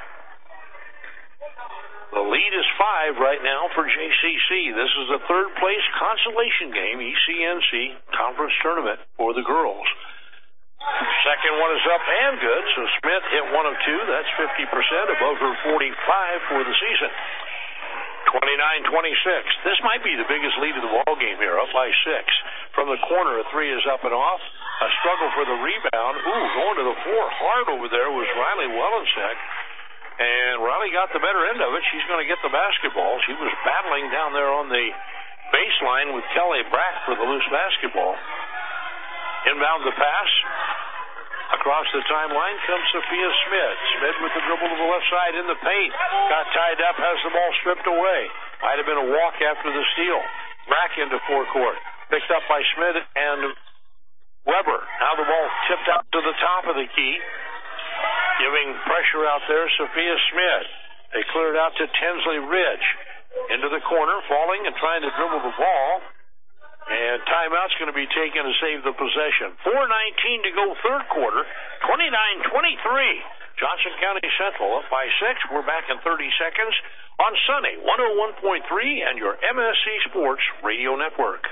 The lead is 5 right now for JCC. This is the third place consolation game, ECNC conference tournament for the girls. Second one is up and good, so Smith hit 1 of 2. That's 50% above her 45 for the season. 29-26. This might be the biggest lead of the ball game here, up by 6. From the corner, a 3 is up and off. A struggle for the rebound. Ooh, going to the floor hard over there was Riley Wellensick. And Riley got the better end of it. She's going to get the basketball. She was battling down there on the baseline with Kelly Brack for the loose basketball. Inbound the pass. Across the timeline comes Sophia Smith. Smith with the dribble to the left side in the paint. Got tied up, has the ball stripped away. Might have been a walk after the steal. Brack into forecourt. Picked up by Smith and Weber. Now the ball tipped out to the top of the key. Giving pressure out there, Sophia Smith. They cleared out to Tinsley Ridge. Into the corner, falling and trying to dribble the ball. And timeout's going to be taken to save the possession. 4:19 to go third quarter, 29-23. Johnson County Central up by 6. We're back in 30 seconds on Sunny 101.3 and your MSC Sports Radio Network.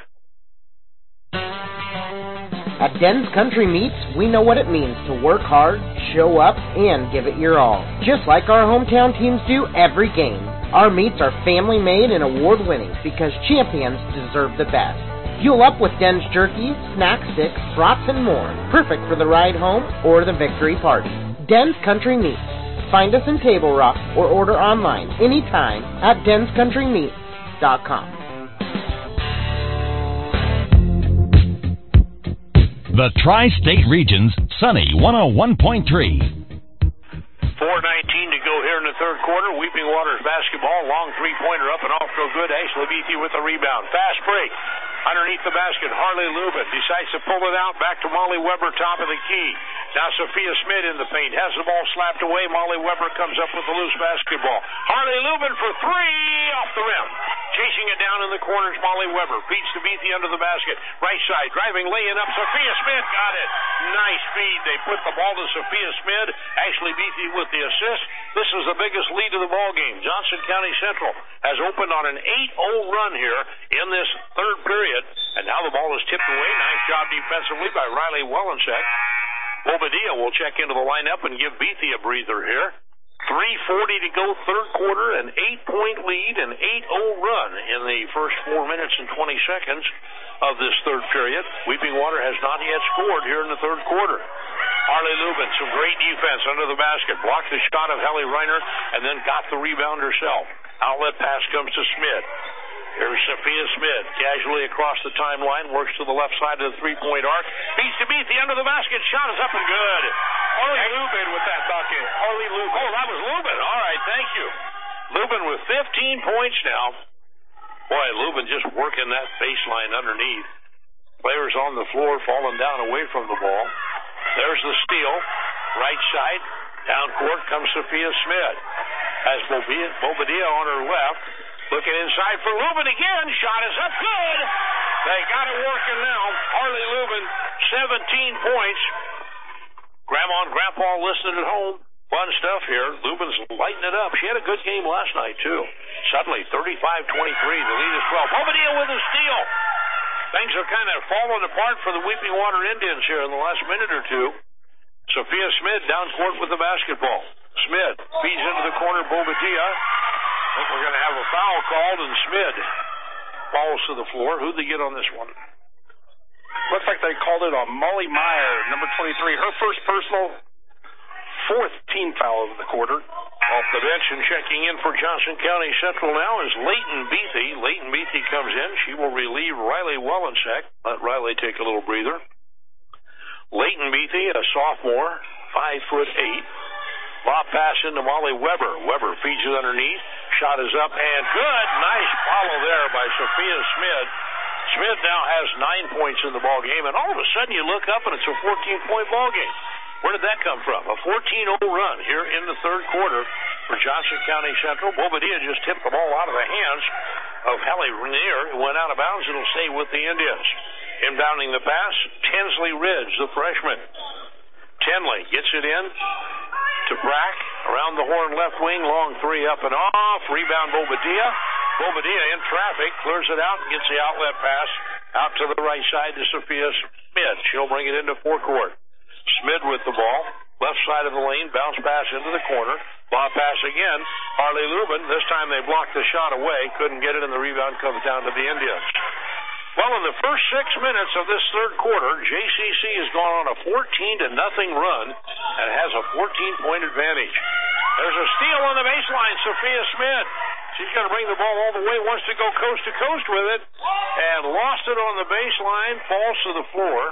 At Den's Country Meats, we know what it means to work hard, show up, and give it your all. Just like our hometown teams do every game. Our meats are family-made and award-winning because champions deserve the best. Fuel up with Den's jerky, snack sticks, brats, and more. Perfect for the ride home or the victory party. Den's Country Meats. Find us in Table Rock or order online anytime at denscountrymeats.com. The Tri-State Region's Sunny 101.3. 4:19 to go here in the third quarter. Weeping Waters basketball. Long three-pointer up and off go good. Ashley Beatty with the rebound. Fast break. Underneath the basket, Harley Lubin decides to pull it out. Back to Molly Weber, top of the key. Now Sophia Smith in the paint. Has the ball slapped away. Molly Weber comes up with the loose basketball. Harley Lubin for three off the rim. Chasing it down in the corners, Molly Weber. Feeds to Beatty under the basket. Right side, driving, laying up. Sophia Smith got it. Nice feed. They put the ball to Sophia Smith. Ashley Beatty with the assist. This is the biggest lead of the ball game. Johnson County Central has opened on an 8-0 run here in this third period. And now the ball is tipped away. Nice job defensively by Riley Wellencheck. Bobadilla will check into the lineup and give Beatty a breather here. 3:40 to go third quarter, an 8-point lead, an 8-0 run in the first 4 minutes and 20 seconds of this third period. Weeping Water has not yet scored here in the third quarter. Harley Lubin, some great defense under the basket. Blocked the shot of Helly Reiner and then got the rebound herself. Outlet pass comes to Smith. Here's Sophia Smith, casually across the timeline, works to the left side of the three-point arc. Beats to beat the end of the basket. Shot is up and good. Harley Lubin with that bucket. Harley Lubin. Oh, that was Lubin. All right, thank you. Lubin with 15 points now. Boy, Lubin just working that baseline underneath. Players on the floor falling down away from the ball. There's the steal. Right side. Down court comes Sophia Smith. Has Bobadilla on her left. Looking inside for Lubin again. Shot is up. Good. They got it working now. Harley Lubin, 17 points. Grandma and Grandpa listening at home. Fun stuff here. Lubin's lighting it up. She had a good game last night, too. Suddenly, 35-23. The lead is 12. Bobadilla with a steal. Things are kind of falling apart for the Weeping Water Indians here in the last minute or two. Sophia Smith down court with the basketball. Smith feeds into the corner. Bobadilla. I think we're going to have a foul called, and Smith falls to the floor. Who'd they get on this one? Looks like they called it on Molly Meyer, number 23. Her first personal, fourth team foul of the quarter. Off the bench and checking in for Johnson County Central now is Leighton Beatty. Leighton Beatty comes in. She will relieve Riley Wellencheck. Let Riley take a little breather. Leighton Beatty, a sophomore, 5'8". Lob pass into Molly Weber. Weber feeds it underneath. Shot is up and good. Nice follow there by Sophia Smith. Smith now has 9 points in the ball game, and all of a sudden you look up and it's a 14-point ball game. Where did that come from? A 14-0 run here in the third quarter for Johnson County Central. Bobadilla just tipped the ball out of the hands of Helly Rainier, who went out of bounds. It'll stay with the Indians. Inbounding the pass, Tinsley Ridge, the freshman. Tenley gets it in to Brack. Around the horn left wing, long three up and off. Rebound Bobadilla. Bobadilla in traffic, clears it out and gets the outlet pass out to the right side to Sophia Smith. She'll bring it into forecourt. Smith with the ball. Left side of the lane, bounce pass into the corner. Lob pass again. Harley Lubin. This time they blocked the shot away. Couldn't get it, and the rebound comes down to the Indians. Well, in the first 6 minutes of this third quarter, JCC has gone on a 14-0 run and has a 14-point advantage. There's a steal on the baseline, Sophia Smith. She's going to bring the ball all the way, wants to go coast to coast with it, and lost it on the baseline, falls to the floor.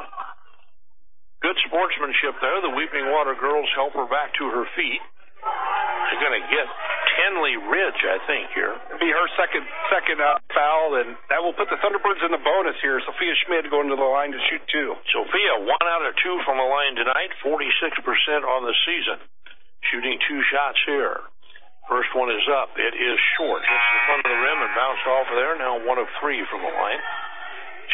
Good sportsmanship there. The Weeping Water girls help her back to her feet. She's going to get Tenley Ridge, I think, here. It'll be her second foul, and that will put the Thunderbirds in the bonus here. Sophia Schmidt going to the line to shoot two. Sophia, 1 out of 2 from the line tonight, 46% on the season. Shooting 2 shots here. First one is up. It is short. Hits the front of the rim and bounced off of there. Now 1 of 3 from the line.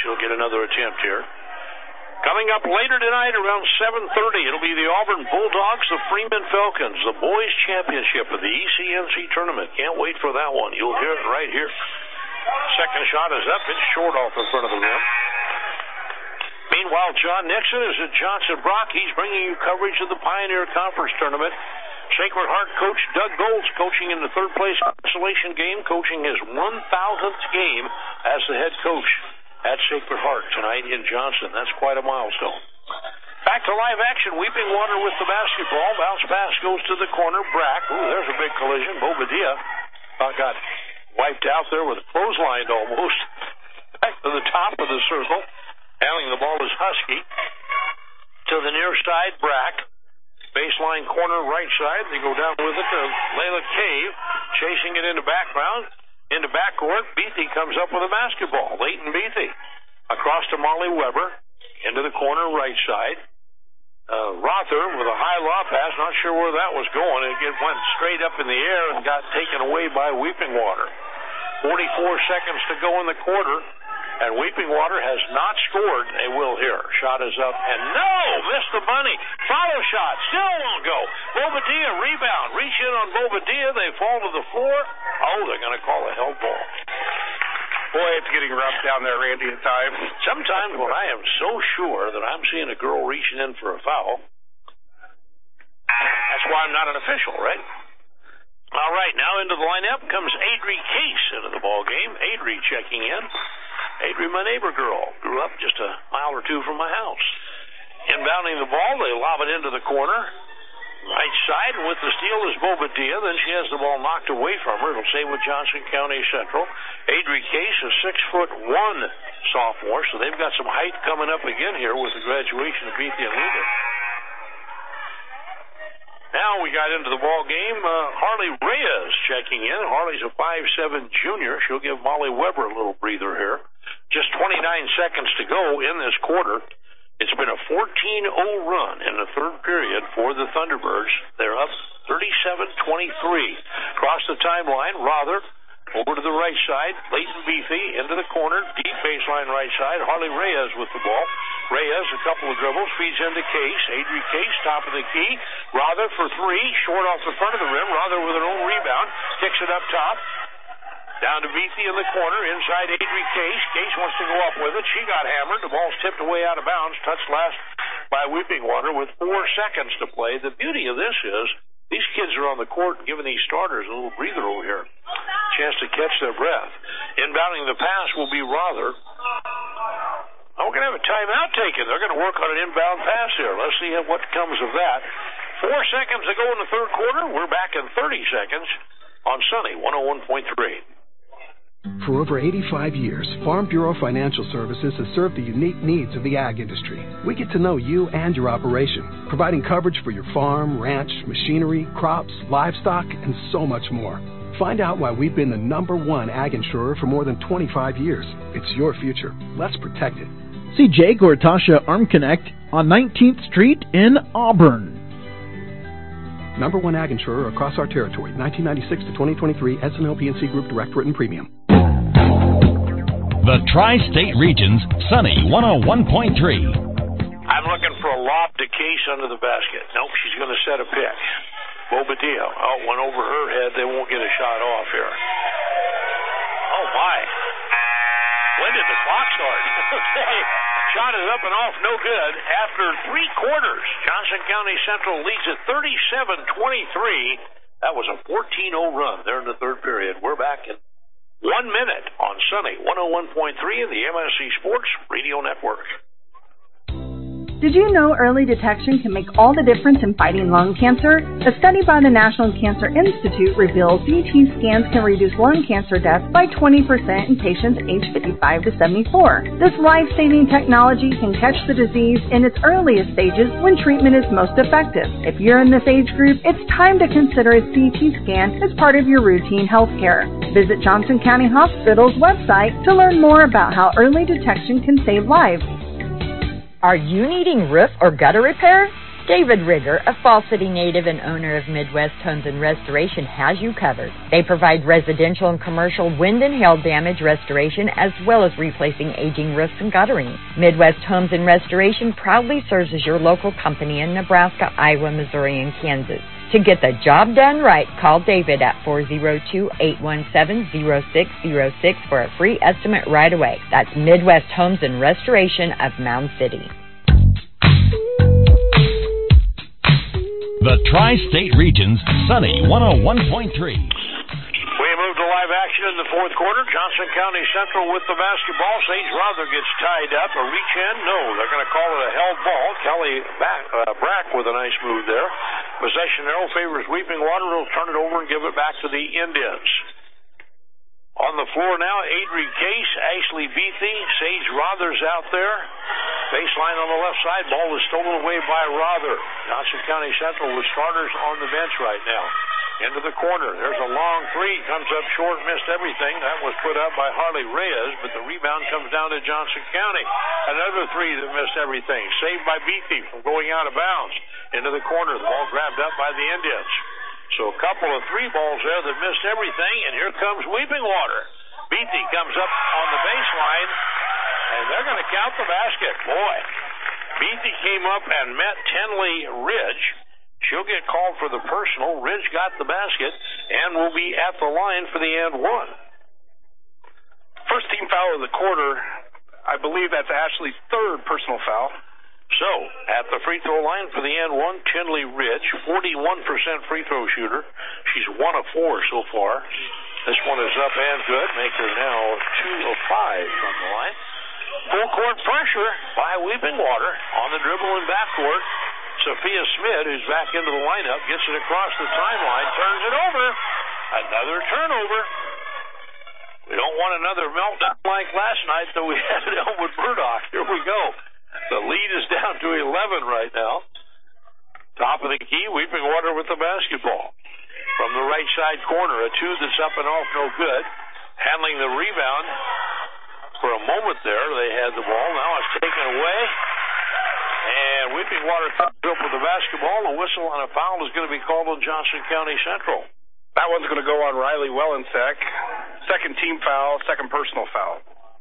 She'll get another attempt here. Coming up later tonight around 7:30, it'll be the Auburn Bulldogs, the Freeman Falcons, the boys' championship of the ECNC tournament. Can't wait for that one. You'll hear it right here. Second shot is up. It's short off in front of the rim. Meanwhile, John Nixon is at Johnson Brock. He's bringing you coverage of the Pioneer Conference tournament. Sacred Heart coach Doug Gold's coaching in the third place consolation game, coaching his 1,000th game as the head coach at Sacred Heart tonight in Johnson. That's quite a milestone. Back to live action. Weeping Water with the basketball. Bounce pass goes to the corner. Brack. Ooh, there's a big collision. Bobadilla got wiped out there with a clothesline almost. Back to the top of the circle. Handling the ball is Husky. To the near side, Brack. Baseline corner right side. They go down with it to Layla Cave. Chasing it into background. Into backcourt. Beatty comes up with a basketball. Leighton Beatty. Across to Molly Weber. Into the corner right side. Rother with a high low pass. Not sure where that was going. It went straight up in the air and got taken away by Weeping Water. 44 seconds to go in the quarter. And Weeping Water has not scored. They will here. Shot is up. And no! Missed the bunny. Follow shot. Still won't go. Bobadilla rebound. Reach in on Bobadilla. They fall to the floor. Oh, they're going to call a held ball. Boy, it's getting rough down there, Randy, at times. Sometimes when I am so sure that I'm seeing a girl reaching in for a foul, that's why I'm not an official, right? All right, now into the lineup comes Adri Case into the ball game. Adri checking in. Adri, my neighbor girl, grew up just a mile or two from my house. Inbounding the ball, they lob it into the corner. Right side, and with the steal is Bobadilla. Then she has the ball knocked away from her. It'll stay with Johnson County Central. Adri Case, a 6'1" sophomore, so they've got some height coming up again here with the graduation of Beatty and Luger. Now we got into the ball game. Harley Reyes checking in. Harley's a 5'7" junior. She'll give Molly Weber a little breather here. Just 29 seconds to go in this quarter. It's been a 14-0 run in the third period for the Thunderbirds. They're up 37-23. Across the timeline, Rother over to the right side. Leighton Beatty into the corner. Deep baseline right side. Harley Reyes with the ball. Reyes, a couple of dribbles, feeds into Case. Adri Case, top of the key. Rother for three. Short off the front of the rim. Rother with an own rebound. Kicks it up top. Down to Beatty in the corner, inside Adri Case. Case wants to go up with it. She got hammered. The ball's tipped away out of bounds. Touched last by Weeping Water with 4 seconds to play. The beauty of this is these kids are on the court giving these starters a little breather over here. Chance to catch their breath. Inbounding the pass will be Rother. Oh, we're going to have a timeout taken. They're going to work on an inbound pass here. Let's see what comes of that. 4 seconds to go in the third quarter. We're back in 30 seconds on Sunny 101.3. For over 85 years, Farm Bureau Financial Services has served the unique needs of the ag industry. We get to know you and your operation, providing coverage for your farm, ranch, machinery, crops, livestock, and so much more. Find out why we've been the #1 ag insurer for more than 25 years. It's your future. Let's protect it. See Jake or Tasha Arm Connect on 19th Street in Auburn. #1 ag insurer across our territory, 1996 to 2023, S&L PNC Group Direct Written Premium. The Tri-State Region's Sunny 101.3. I'm looking for a lob to Case under the basket. Nope, she's going to set a pick. Bobadilla. Oh, went over her head. They won't get a shot off here. Oh, my. When did the clock start? Okay. Shot is up and off, no good. After 3 quarters, Johnson County Central leads at 37-23. That was a 14-0 run there in the third period. We're back in 1 minute on Sunny 101.3 of the MSC Sports Radio Network. Did you know early detection can make all the difference in fighting lung cancer? A study by the National Cancer Institute reveals CT scans can reduce lung cancer deaths by 20% in patients aged 55 to 74. This life-saving technology can catch the disease in its earliest stages when treatment is most effective. If you're in this age group, it's time to consider a CT scan as part of your routine health care. Visit Johnson County Hospital's website to learn more about how early detection can save lives. Are you needing roof or gutter repair? David Rigger, a Fall City native and owner of Midwest Homes and Restoration, has you covered. They provide residential and commercial wind and hail damage restoration as well as replacing aging roofs and guttering. Midwest Homes and Restoration proudly serves as your local company in Nebraska, Iowa, Missouri, and Kansas. To get the job done right, call David at 402-817-0606 for a free estimate right away. That's Midwest Homes and Restoration of Mound City. The Tri-State Region's Sunny 101.3. We move to live action in the fourth quarter. Johnson County Central with the basketball. Sage Rother gets tied up. A reach in? No. They're going to call it a held ball. Kelly Brack with a nice move there. Possession arrow favors Weeping Water. Will turn it over and give it back to the Indians. On the floor now, Adri Case, Ashley Beathy, Sage Rother's out there. Baseline on the left side. Ball is stolen away by Rother. Johnson County Central with starters on the bench right now. Into the corner. There's a long three. Comes up short, missed everything. That was put up by Harley Reyes, but the rebound comes down to Johnson County. Another three that missed everything. Saved by Beathy from going out of bounds. Into the corner. The ball grabbed up by the Indians. So a couple of three balls there that missed everything, and here comes Weeping Water. Beatty comes up on the baseline, and they're going to count the basket. Boy, Beatty came up and met Tenley Ridge. She'll get called for the personal. Ridge got the basket and will be at the line for the and one. First team foul of the quarter. I believe that's Ashley's third personal foul. So, at the free throw line for the and one, Tenley Ridge, 41% free throw shooter. She's 1 of 4 so far. This one is up and good. Make her now 2 of 5 from the line. Full court pressure by Weeping Water on the dribble and backcourt. Sophia Smith, who's back into the lineup, gets it across the timeline, turns it over. Another turnover. We don't want another meltdown like last night that we had at Elwood Murdoch. Here we go. The lead is down to 11 right now. Top of the key, Weeping Water with the basketball. From the right side corner, a two that's up and off, no good. Handling the rebound. For a moment there, they had the ball. Now it's taken away. And Weeping Water comes up with the basketball. A whistle on a foul is going to be called on Johnson County Central. That one's going to go on Riley Wellensek. Second team foul, second personal foul.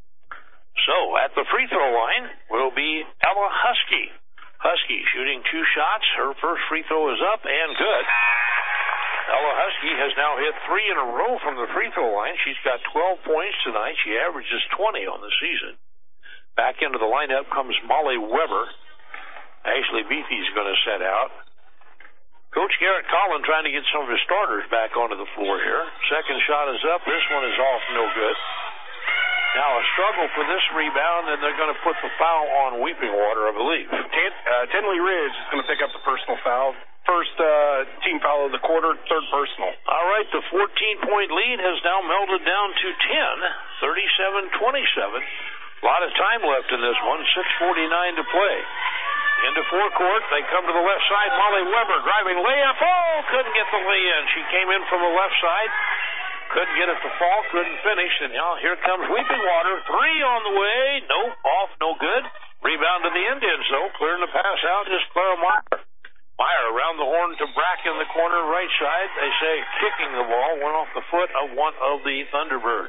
So, at the free throw line will be Ella Husky. Husky shooting 2 shots. Her first free throw is up and good. Ella Husky has now hit 3 in a row from the free throw line. She's got 12 points tonight. She averages 20 on the season. Back into the lineup comes Molly Weber. Ashley Beatty's going to set out. Coach Garrett Collin trying to get some of his starters back onto the floor here. Second shot is up. This one is off, no good. Now a struggle for this rebound, and they're going to put the foul on Weeping Water, I believe. Tenley Ridge is going to pick up the personal foul. First team foul of the quarter, third personal. All right, the 14-point lead has now melded down to 10, 37-27. A lot of time left in this one, 6:49 to play. Into forecourt, they come to the left side. Molly Weber driving layup. Oh, couldn't get the lay-in. She came in from the left side. Couldn't get it to fall, couldn't finish, and now here comes Weeping Water. 3 on the way. No, off, no good. Rebound to the Indians, though. Clearing the pass out is Clara Meyer. Meyer around the horn to Brack in the corner right side. They say kicking the ball went off the foot of one of the Thunderbirds.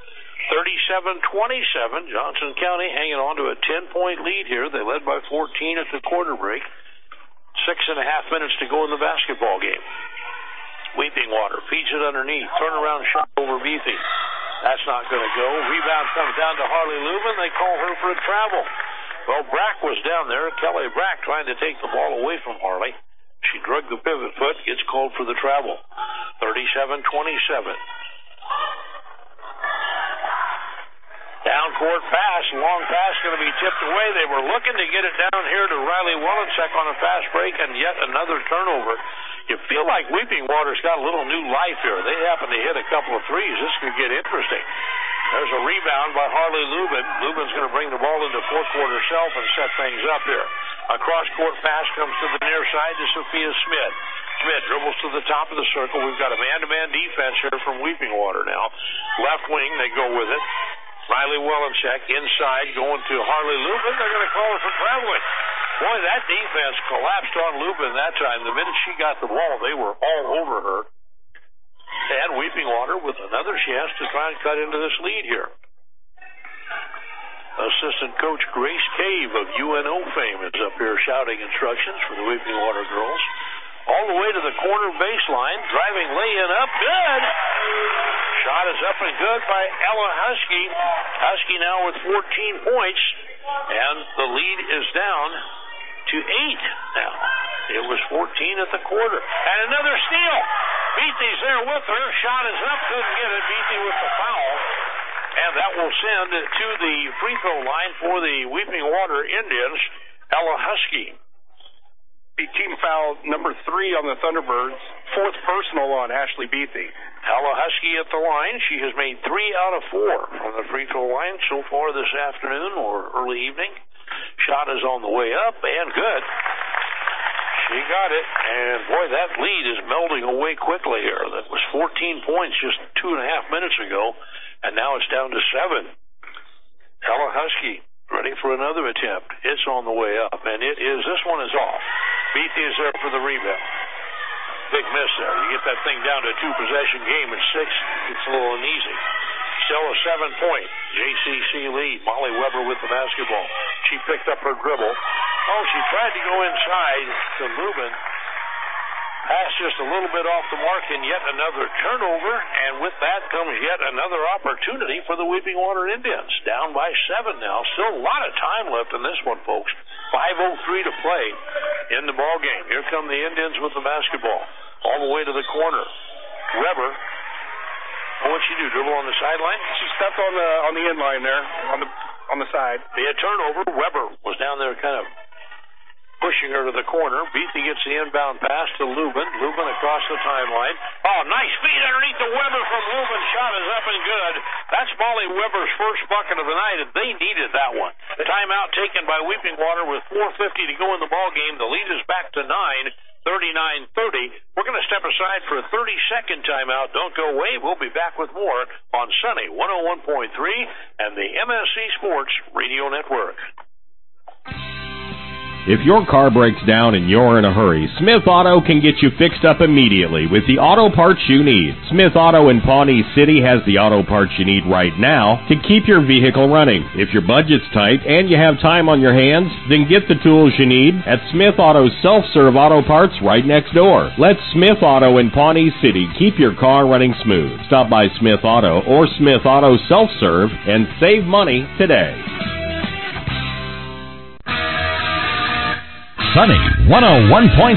37-27. Johnson County hanging on to a 10-point lead here. They led by 14 at the quarter break. 6.5 minutes to go in the basketball game. Weeping Water feeds it underneath. Turnaround shot over Beatty. That's not going to go. Rebound comes down to Harley Lubin. They call her for a travel. Well, Brack was down there. Kelly Brack trying to take the ball away from Harley. She drugged the pivot foot. Gets called for the travel. 37-27. Down court pass. Long pass going to be tipped away. They were looking to get it down here to Riley Wellensek on a fast break, and yet another turnover. You feel like Weeping Water's got a little new life here. They happen to hit a couple of threes. This could get interesting. There's a rebound by Harley Lubin. Lubin's going to bring the ball into forecourt herself and set things up here. A cross-court pass comes to the near side to Sophia Smith. Smith dribbles to the top of the circle. We've got a man-to-man defense here from Weeping Water now. Left wing, they go with it. Riley Wellensek inside going to Harley Lubin. They're going to call her for traveling. Boy, that defense collapsed on Lubin that time. The minute she got the ball, they were all over her. And Weeping Water with another chance to try and cut into this lead here. Assistant Coach Grace Cave of UNO fame is up here shouting instructions for the Weeping Water girls. All the way to the corner baseline, driving lay-in up, good. Shot is up and good by Ella Husky. Husky now with 14 points, and the lead is down to 8 now. It was 14 at the quarter. And another steal. Beatty's there with her. Shot is up, couldn't get it. Beatty with the foul. And that will send to the free throw line for the Weeping Water Indians, Ella Husky. Team foul number 3 on the Thunderbirds, 4th personal on Ashley Beatty. Ella Husky at the line. She has made 3 out of 4 from the free throw line so far this afternoon or early evening. Shot is on the way up and good. She got it, and boy, that lead is melding away quickly here. That was 14 points just 2.5 minutes ago, and now it's down to 7. Ella Husky ready for another attempt. It's on the way up, and this one is off. Beatty is there for the rebound. Big miss there. You get that thing down to a 2-possession game at 6, it's a little uneasy. Still a 7-point JCC lead. Molly Weber with the basketball. She picked up her dribble. Oh, she tried to go inside to Lubin. Pass just a little bit off the mark, and yet another turnover. And with that comes yet another opportunity for the Weeping Water Indians. Down by 7 now. Still a lot of time left in this one, folks. 5:03 to play in the ball game. Here come the Indians with the basketball. All the way to the corner. Weber. What'd she do? Dribble on the sideline? She stepped on the end line there, on the side. They had turnover. Weber was down there kind of pushing her to the corner. Beatty gets the inbound pass to Lubin. Lubin across the timeline. Oh, nice feed underneath the Weber from Lubin. Shot is up and good. That's Molly Weber's first bucket of the night, and they needed that one. The timeout taken by Weeping Water with 4:50 to go in the ball game. The lead is back to 9. 39-30. We're going to step aside for a 30-second timeout. Don't go away. We'll be back with more on Sunny 101.3 and the MSC Sports Radio Network. If your car breaks down and you're in a hurry, Smith Auto can get you fixed up immediately with the auto parts you need. Smith Auto in Pawnee City has the auto parts you need right now to keep your vehicle running. If your budget's tight and you have time on your hands, then get the tools you need at Smith Auto's self-serve auto parts right next door. Let Smith Auto in Pawnee City keep your car running smooth. Stop by Smith Auto or Smith Auto Self-Serve and save money today. Sunny 101.3.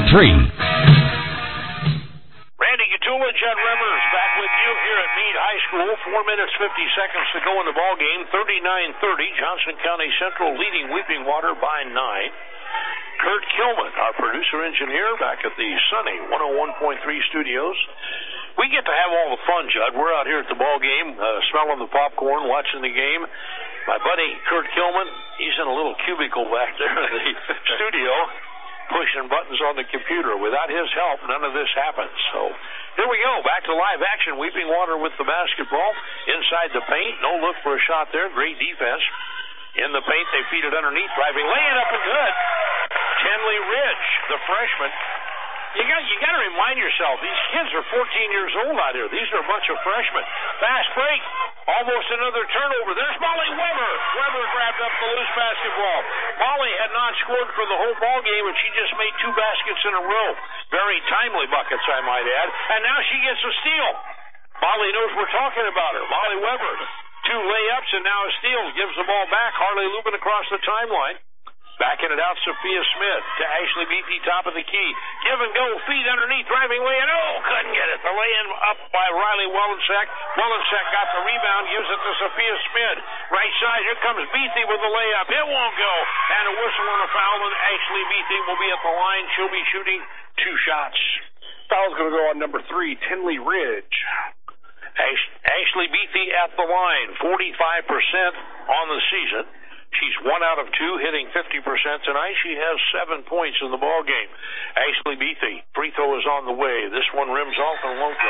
Randy Gatula, Judd Remmers back with you here at Meade High School. 4 minutes, 50 seconds to go in the ball game. 39-30. Johnson County Central leading Weeping Water by 9. Kurt Kilman, our producer engineer, back at the Sunny 101.3 studios. We get to have all the fun, Judd. We're out here at the ball game, smelling the popcorn, watching the game. My buddy Kurt Kilman, he's in a little cubicle back there in the studio, pushing buttons on the computer. Without his help, none of this happens. So here we go, back to live action. Weeping Water with the basketball inside the paint. No look for a shot there. Great defense. In the paint, they feed it underneath, driving, laying up and good. Tenley Ridge, the freshman. You got to remind yourself, these kids are 14 years old out here. These are a bunch of freshmen. Fast break. Almost another turnover. There's Molly Weber. Weber grabbed up the loose basketball. Molly had not scored for the whole ball game, and she just made 2 baskets in a row. Very timely buckets, I might add. And now she gets a steal. Molly knows we're talking about her. Molly Weber. 2 layups and now a steal. Gives the ball back. Harley Lubin across the timeline. Backing it out, Sophia Smith to Ashley Beatty, top of the key. Give and go, feed underneath, driving lay-in. Oh, couldn't get it. The lay-in up by Riley Wellensack. Wellensack got the rebound, gives it to Sophia Smith. Right side, here comes Beatty with the layup. It won't go. And a whistle and a foul, and Ashley Beatty will be at the line. She'll be shooting 2 shots. Foul's going to go on number 3, Tenley Ridge. Ashley Beatty at the line, 45% on the season. She's 1 out of 2, hitting 50% tonight. She has 7 points in the ball game. Ashley Beatty, free throw is on the way. This one rims off and won't go.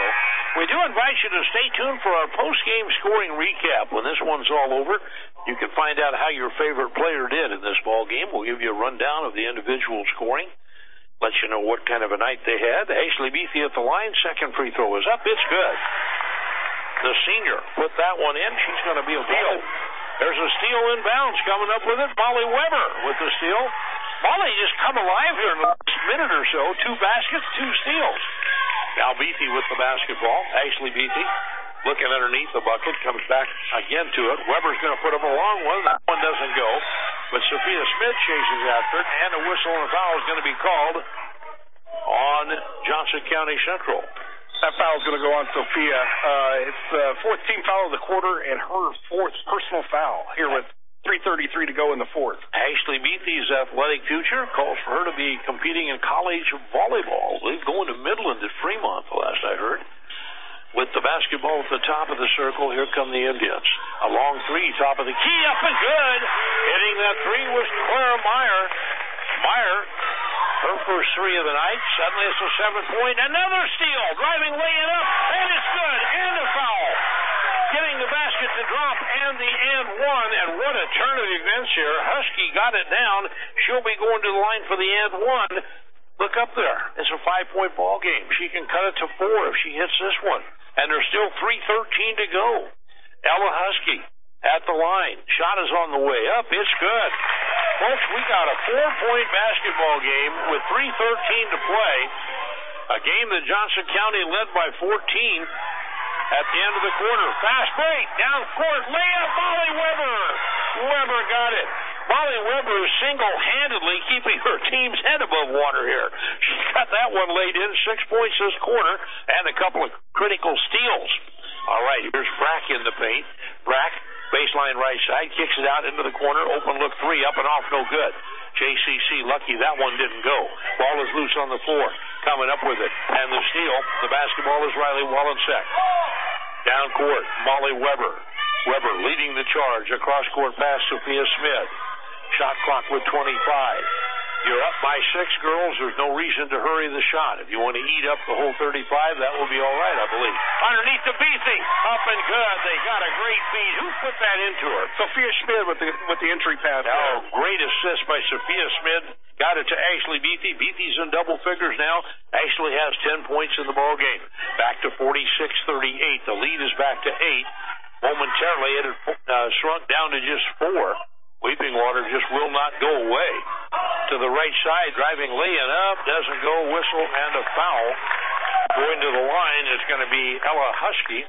We do invite you to stay tuned for our post-game scoring recap. When this one's all over, you can find out how your favorite player did in this ball game. We'll give you a rundown of the individual scoring, let you know what kind of a night they had. Ashley Beatty at the line. Second free throw is up. It's good. The senior put that one in. She's going to be a deal. There's a steal inbounds coming up with it. Molly Weber with the steal. Molly just come alive here in the last minute or so. 2 baskets, 2 steals. Now Beatty with the basketball. Ashley Beatty looking underneath the bucket. Comes back again to it. Weber's going to put up a long one. That one doesn't go. But Sophia Smith chases after it. And a whistle and a foul is going to be called on Johnson County Central. That foul is going to go on Sophia. It's the 4th team foul of the quarter and her 4th personal foul here with 3:33 to go in the 4th. Ashley Beatty's athletic future calls for her to be competing in college volleyball. They're going to Midland at Fremont, the last I heard. With the basketball at the top of the circle, here come the Indians. A long 3, top of the key, up and good. Hitting that 3 was Clara Meyer. Meyer, her first 3 of the night. Suddenly it's a 7-point. Another steal. Driving, laying up. And it's good. And a foul. Getting the basket to drop and the and one. And what a turn of events here. Husky got it down. She'll be going to the line for the and one. Look up there. It's a 5-point ball game. She can cut it to 4 if she hits this one. And there's still 3:13 to go. Ella Husky at the line. Shot is on the way up. It's good. Folks, we got a 4-point basketball game with 3:13 to play. A game that Johnson County led by 14 at the end of the quarter. Fast break. Down court. Layup. Molly Weber. Weber got it. Molly Weber is single-handedly keeping her team's head above water here. She got that one laid in. 6 points this quarter and a couple of critical steals. All right, here's Brack in the paint. Brack, baseline right side, kicks it out into the corner. Open look 3, up and off, no good. JCC lucky that one didn't go. Ball is loose on the floor. Coming up with it. And the steal. The basketball is Riley Wallensek. Down court, Molly Weber. Weber leading the charge. Across court pass, Sophia Smith. Shot clock with 25. You're up by 6, girls. There's no reason to hurry the shot. If you want to eat up the whole 35, that will be all right, I believe. Underneath the Beatty. Up and good. They got a great feed. Who put that into her? Sophia Smith with the entry pass. Oh, great assist by Sophia Smith. Got it to Ashley Beatty. Beatty's in double figures now. Ashley has 10 points in the ball game. Back to 46-38. The lead is back to 8. Momentarily, it had shrunk down to just 4. Weeping Water just will not go away. To the right side, driving, laying up, doesn't go, whistle, and a foul. Going to the line is going to be Ella Husky.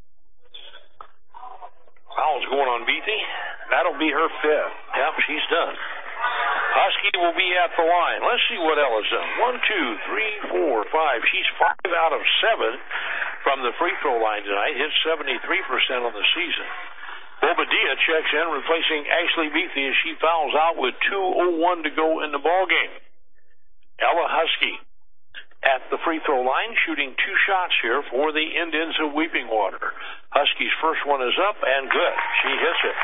Foul's going on Beatty. That'll be her 5th. Yep, she's done. Husky will be at the line. Let's see what Ella's done. 1, 2, 3, 4, 5. She's 5 out of 7 from the free throw line tonight. Hit 73% on the season. Bobadilla checks in, replacing Ashley Beatty as she fouls out with 2:01 to go in the ball game. Ella Husky at the free throw line, shooting 2 shots here for the Indians of Weeping Water. Husky's first one is up and good. She hits it.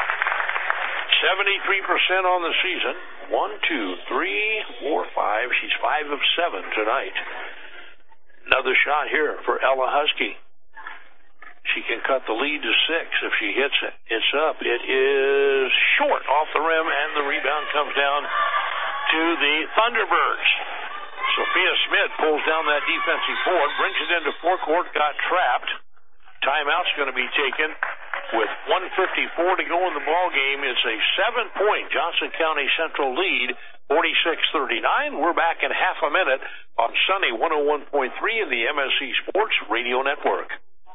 73% on the season. 1, 2, 3, 4, 5. She's 5 of 7 tonight. Another shot here for Ella Husky. She can cut the lead to 6 if she hits it. It's up. It is short off the rim, and the rebound comes down to the Thunderbirds. Sophia Smith pulls down that defensive board, brings it into forecourt, got trapped. Timeout's going to be taken with 1:54 to go in the ball game. It's a 7-point Johnson County Central lead, 46-39. We're back in half a minute on Sunny 101.3 in the MSC Sports Radio Network.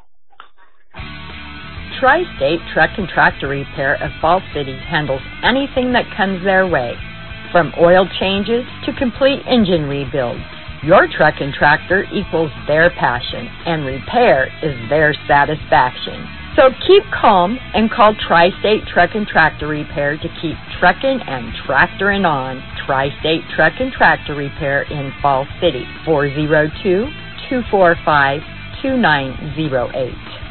Tri-State Truck and Tractor Repair of Fall City handles anything that comes their way, from oil changes to complete engine rebuilds. Your truck and tractor equals their passion, and repair is their satisfaction. So keep calm and call Tri-State Truck and Tractor Repair to keep trucking and tractoring on. Tri-State Truck and Tractor Repair in Fall City, 402-245-2908.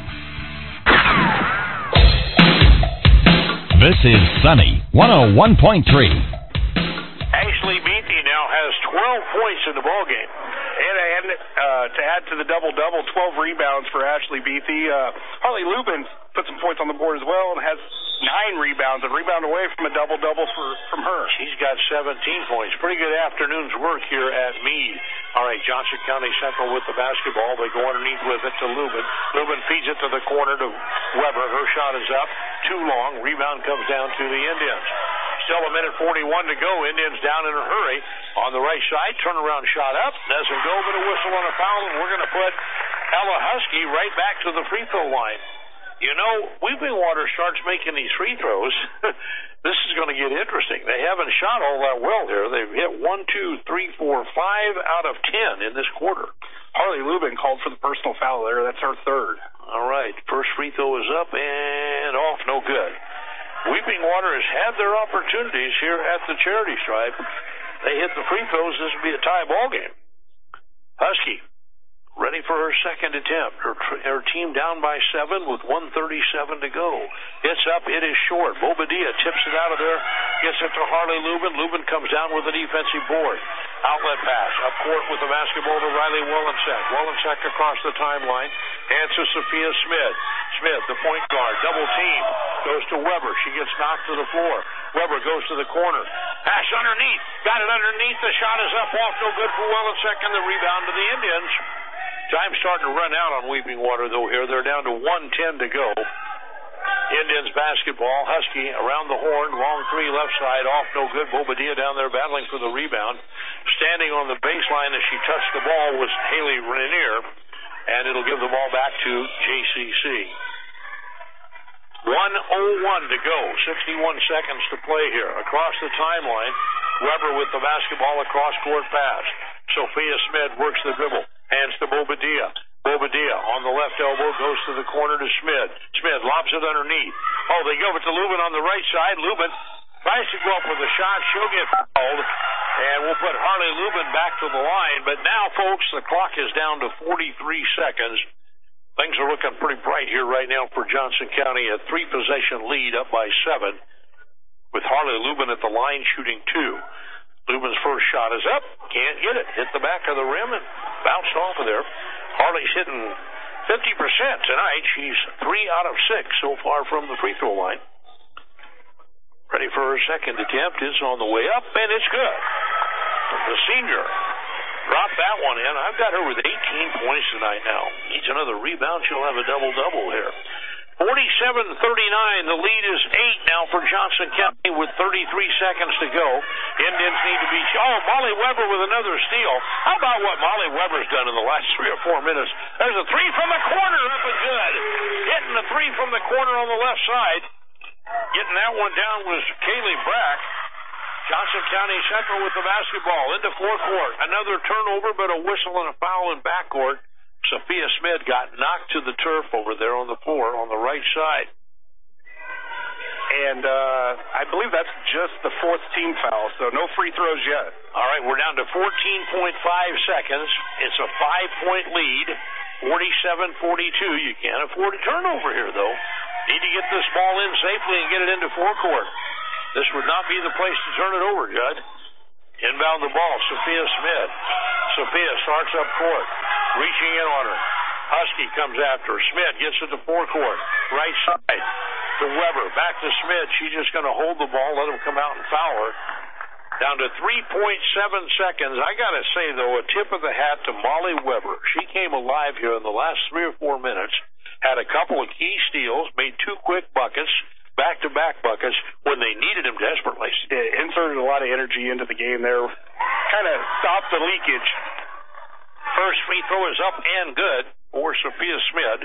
This is Sunny 101.3. Ashley Beatty now has 12 points in the ball game. And to add to the double-double, 12 rebounds for Ashley Beathy. Harley Lubin put some points on the board as well and has 9 rebounds, a rebound away from a double-double from her. She's got 17 points. Pretty good afternoon's work here at Meade. All right, Johnson County Central with the basketball. They go underneath with it to Lubin. Lubin feeds it to the corner to Weber. Her shot is up. Too long. Rebound comes down to the Indians. Still a minute 41 to go. Indians down in a hurry. On the right side, turnaround shot up. Doesn't go, but a whistle on a foul, and we're going to put Ella Husky right back to the free throw line. You know, Weeping Water starts making these free throws. This is going to get interesting. They haven't shot all that well here. They've hit 1, 2, 3, 4, 5 out of 10 in this quarter. Harley Lubin called for the personal foul there. That's her third. All right, first free throw is up and off. No good. Weeping Water has had their opportunities here at the charity stripe. They hit the free throws. This would be a tie ball game. Husky ready for her second attempt. Her team down by 7 with 1:37 to go. It's up. It is short. Bobadilla tips it out of there. Gets it to Harley Lubin. Lubin comes down with a defensive board. Outlet pass. Up court with the basketball to Riley Wollensek. Wollensek across the timeline. Hands to Sophia Smith. Smith, the point guard. Double team. Goes to Weber. She gets knocked to the floor. Weber goes to the corner. Pass underneath. Got it underneath. The shot is up. Off. No good for Wollensek. And the rebound to the Indians. Time's starting to run out on Weeping Water, though, here. They're down to 1:10 to go. Indians basketball. Husky around the horn. Long three left side. Off. No good. Bobadilla down there battling for the rebound. Standing on the baseline as she touched the ball was Haley Rainier. And it'll give the ball back to JCC. 1:01 to go. 61 seconds to play here. Across the timeline, Weber with the basketball across court pass. Sophia Smith works the dribble. Hands to Bobadilla. Bobadilla on the left elbow goes to the corner to Smith. Smith lobs it underneath. Oh, they give it to Lubin on the right side. Lubin tries to go up with a shot. She'll get fouled. And we'll put Harley Lubin back to the line. But now, folks, the clock is down to 43 seconds. Things are looking pretty bright here right now for Johnson County. A 3-possession lead up by 7 with Harley Lubin at the line shooting 2. Lubin's first shot is up. Can't get it. Hit the back of the rim and bounced off of there. Harley's hitting 50% tonight. She's 3 out of 6 so far from the free throw line. Ready for her second attempt. It's on the way up, and it's good. The senior dropped that one in. I've got her with 18 points tonight now. Needs another rebound. She'll have a double-double here. 47-39. The lead is 8 now for Johnson County with 33 seconds to go. Indians need to be... Oh, Molly Weber with another steal. How about what Molly Weber's done in the last 3 or 4 minutes? There's a 3 from the corner. Up and good. Hitting the 3 from the corner on the left side. Getting that one down was Kaylee Brack. Johnson County Central with the basketball into forecourt. Another turnover, but a whistle and a foul in backcourt. Sophia Smith got knocked to the turf over there on the floor on the right side. And I believe that's just the 4th team foul, so no free throws yet. All right, we're down to 14.5 seconds. It's a 5-point lead, 47-42. You can't afford a turnover here, though. Need to get this ball in safely and get it into forecourt. This would not be the place to turn it over, Judd. Inbound the ball, Sophia Smith. Sophia starts up court, reaching in on her. Husky comes after her. Smith gets it to forecourt, right side to Weber. Back to Smith. She's just going to hold the ball, let him come out and foul her. Down to 3.7 seconds. I got to say, though, a tip of the hat to Molly Weber. She came alive here in the last 3 or 4 minutes, had a couple of key steals, made 2 quick buckets, back-to-back buckets when they needed him desperately. It inserted a lot of energy into the game there. Kind of stopped the leakage. First free throw is up and good for Sophia Smith.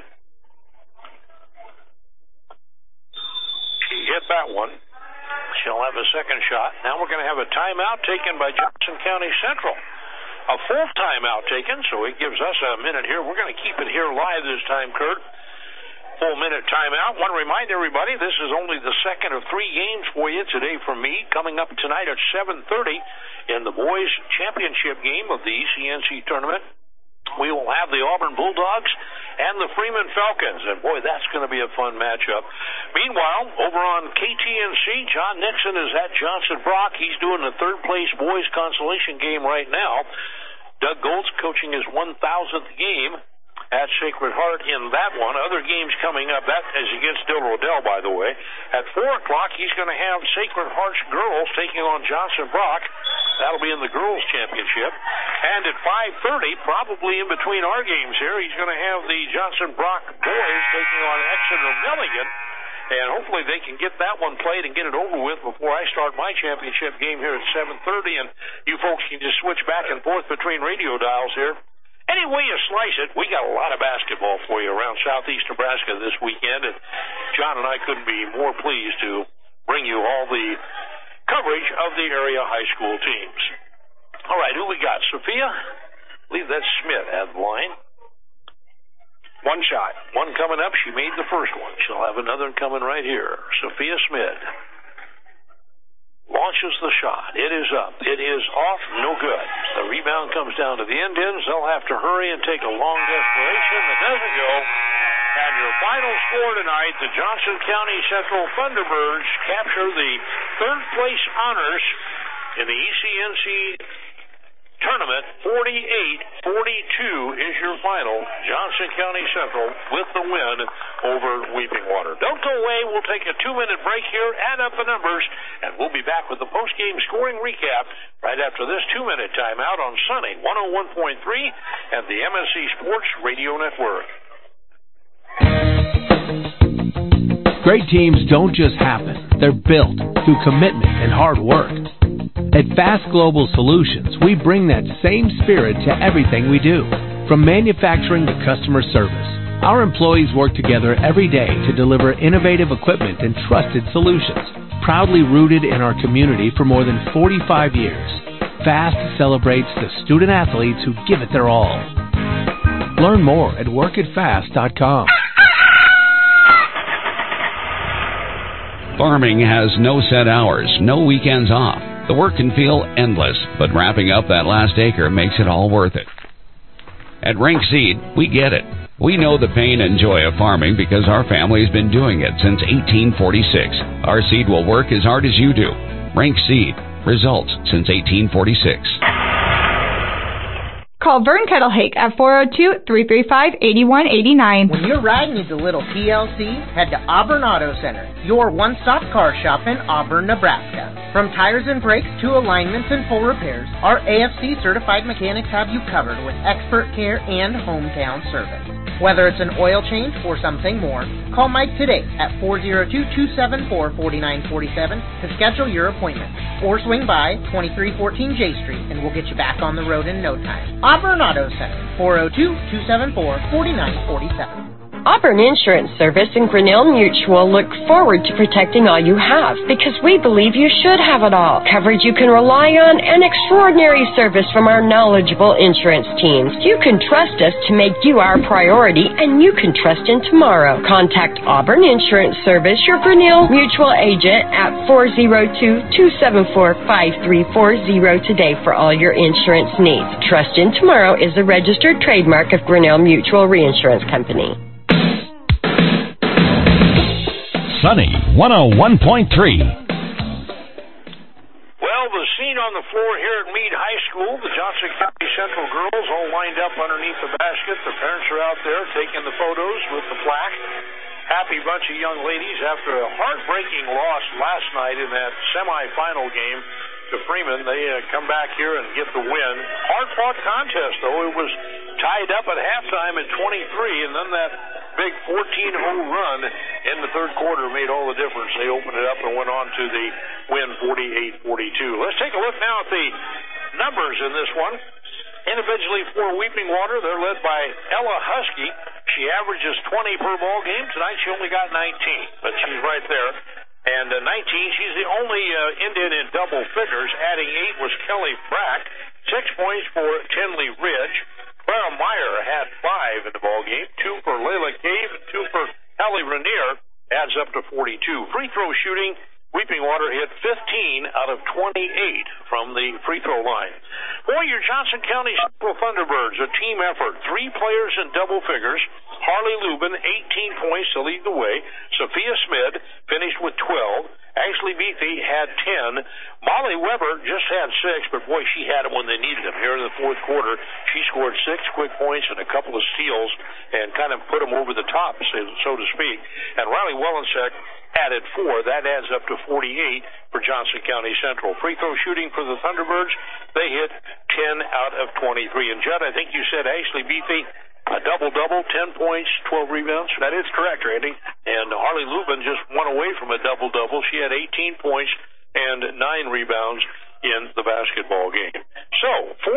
She hit that one. She'll have a second shot. Now we're going to have a timeout taken by Johnson County Central. A full timeout taken, so it gives us a minute here. We're going to keep it here live this time, Kurt. Full-minute timeout. Want to remind everybody, this is only the second of 3 games for you today from me. Coming up tonight at 7:30 in the boys' championship game of the ECNC tournament, we will have the Auburn Bulldogs and the Freeman Falcons. And, boy, that's going to be a fun matchup. Meanwhile, over on KTNC, John Nixon is at Johnson Brock. He's doing the third-place boys consolation game right now. Doug Goltz coaching his 1,000th game at Sacred Heart in that one. Other games coming up. That is against Del Rodell, by the way. At 4 o'clock, he's going to have Sacred Heart's girls taking on Johnson Brock. That'll be in the girls' championship. And at 5:30, probably in between our games here, he's going to have the Johnson Brock boys taking on Exeter Milligan. And hopefully they can get that one played and get it over with before I start my championship game here at 7:30. And you folks can just switch back and forth between radio dials here. Any way you slice it, we got a lot of basketball for you around southeast Nebraska this weekend, and John and I couldn't be more pleased to bring you all the coverage of the area high school teams. All right, who we got? Sophia? I believe that's Smith at the line. One shot. One coming up. She made the first one. She'll have another coming right here. Sophia Smith launches the shot. It is up. It is off. No good. The rebound comes down to the Indians. They'll have to hurry and take a long desperation. It doesn't go. And your final score tonight, the Johnson County Central Thunderbirds capture the third-place honors in the ECNC tournament. 48-42 is your final. Johnson County Central with the win over Weeping Water. Don't go away. We'll take a 2-minute break here, add up the numbers, and we'll be back with the post-game scoring recap right after this 2-minute timeout on Sunny 101.3 and the MSC Sports Radio Network. Great teams don't just happen. They're built through commitment and hard work. At Fast Global Solutions, we bring that same spirit to everything we do. From manufacturing to customer service, our employees work together every day to deliver innovative equipment and trusted solutions. Proudly rooted in our community for more than 45 years, Fast celebrates the student athletes who give it their all. Learn more at workatfast.com. Farming has no set hours, no weekends off. The work can feel endless, but wrapping up that last acre makes it all worth it. At Rank Seed, we get it. We know the pain and joy of farming because our family's been doing it since 1846. Our seed will work as hard as you do. Rank Seed. Results since 1846. Call Vern Kettlehake at 402-335-8189. When your ride needs a little TLC, head to Auburn Auto Center, your one-stop car shop in Auburn, Nebraska. From tires and brakes to alignments and full repairs, our AFC-certified mechanics have you covered with expert care and hometown service. Whether it's an oil change or something more, call Mike today at 402-274-4947 to schedule your appointment. Or swing by 2314 J Street and we'll get you back on the road in no time. Auburn Auto Center, 402-274-4947. Auburn Insurance Service and Grinnell Mutual look forward to protecting all you have because we believe you should have it all. Coverage you can rely on and extraordinary service from our knowledgeable insurance teams. You can trust us to make you our priority and you can trust in tomorrow. Contact Auburn Insurance Service, your Grinnell Mutual agent at 402-274-5340 today for all your insurance needs. Trust in Tomorrow is a registered trademark of Grinnell Mutual Reinsurance Company. Sunny 101.3. Well, the scene on the floor here at Meade High School, the Johnson County Central girls all lined up underneath the basket. Their parents are out there taking the photos with the plaque. Happy bunch of young ladies after a heartbreaking loss last night in that semifinal game to Freeman. They come back here and get the win. Hard-fought contest, though. It was tied up at halftime at 23, and then that big 14-0 run in the third quarter made all the difference. They opened it up and went on to the win 48-42. Let's take a look now at the numbers in this one. Individually for Weeping Water, they're led by Ella Husky. She averages 20 per ball game. Tonight she only got 19, but she's right there. And 19, she's the only Indian in double figures. Adding 8 was Kelly Brack. 6 points for Tinley Ridge. Clara Meyer had 5 in the ball game. 2 for Layla Cave and 2 for Hallie Rainier. Adds up to 42. Free throw shooting, Weeping Water hit 15 out of 28 from the free throw line. For your Johnson County Central Thunderbirds, a team effort. 3 players in double figures. Harley Lubin, 18 points to lead the way. Sophia Smith finished with 12. Ashley Beathy had 10. Molly Weber just had 6, but boy, she had them when they needed them. Here in the fourth quarter, she scored 6 quick points and a couple of steals and kind of put them over the top, so to speak. And Riley Wellensek added 4. That adds up to 48 for Johnson County Central. Free throw shooting for the Thunderbirds, they hit 10 out of 23. And Judd, I think you said Ashley Beathy, a double-double, 10 points, 12 rebounds. That is correct, Randy. And Harley Lubin just went away from a double-double. She had 18 points and 9 rebounds in the basketball game. So,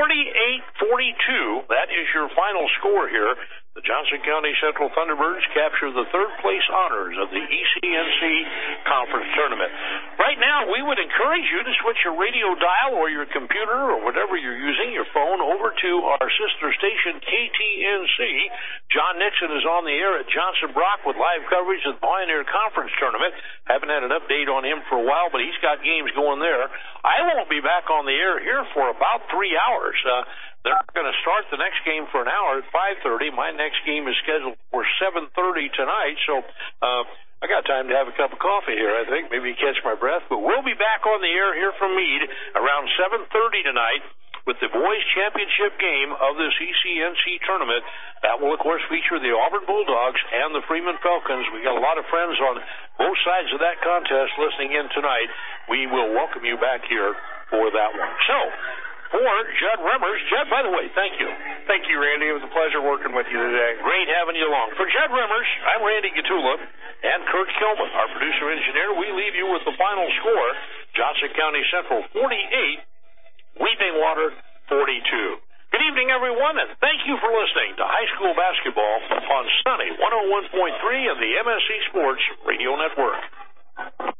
48-42, that is your final score here. The Johnson County Central Thunderbirds capture the third-place honors of the ECNC Conference Tournament. Right now, we would encourage you to switch your radio dial or your computer or whatever you're using, your phone, over to our sister station, KTNC. John Nixon is on the air at Johnson Brock with live coverage of the Pioneer Conference Tournament. Haven't had an update on him for a while, but he's got games going there. I won't be back on the air here for about 3 hours. They're going to start the next game for an hour at 5:30. My next game is scheduled for 7:30 tonight, so I got time to have a cup of coffee here, I think. Maybe catch my breath. But we'll be back on the air here from Meade around 7:30 tonight with the boys' championship game of this ECNC tournament. That will, of course, feature the Auburn Bulldogs and the Freeman Falcons. We got a lot of friends on both sides of that contest listening in tonight. We will welcome you back here for that one. So, for Judd Remmers. Judd, by the way, thank you. Thank you, Randy. It was a pleasure working with you today. Great having you along. For Judd Remmers, I'm Randy Gatula and Kurt Kilman, our producer-engineer. We leave you with the final score, Johnson County Central 48, Weeping Water 42. Good evening, everyone, and thank you for listening to high school basketball on Sunny 101.3 and the MSC Sports Radio Network.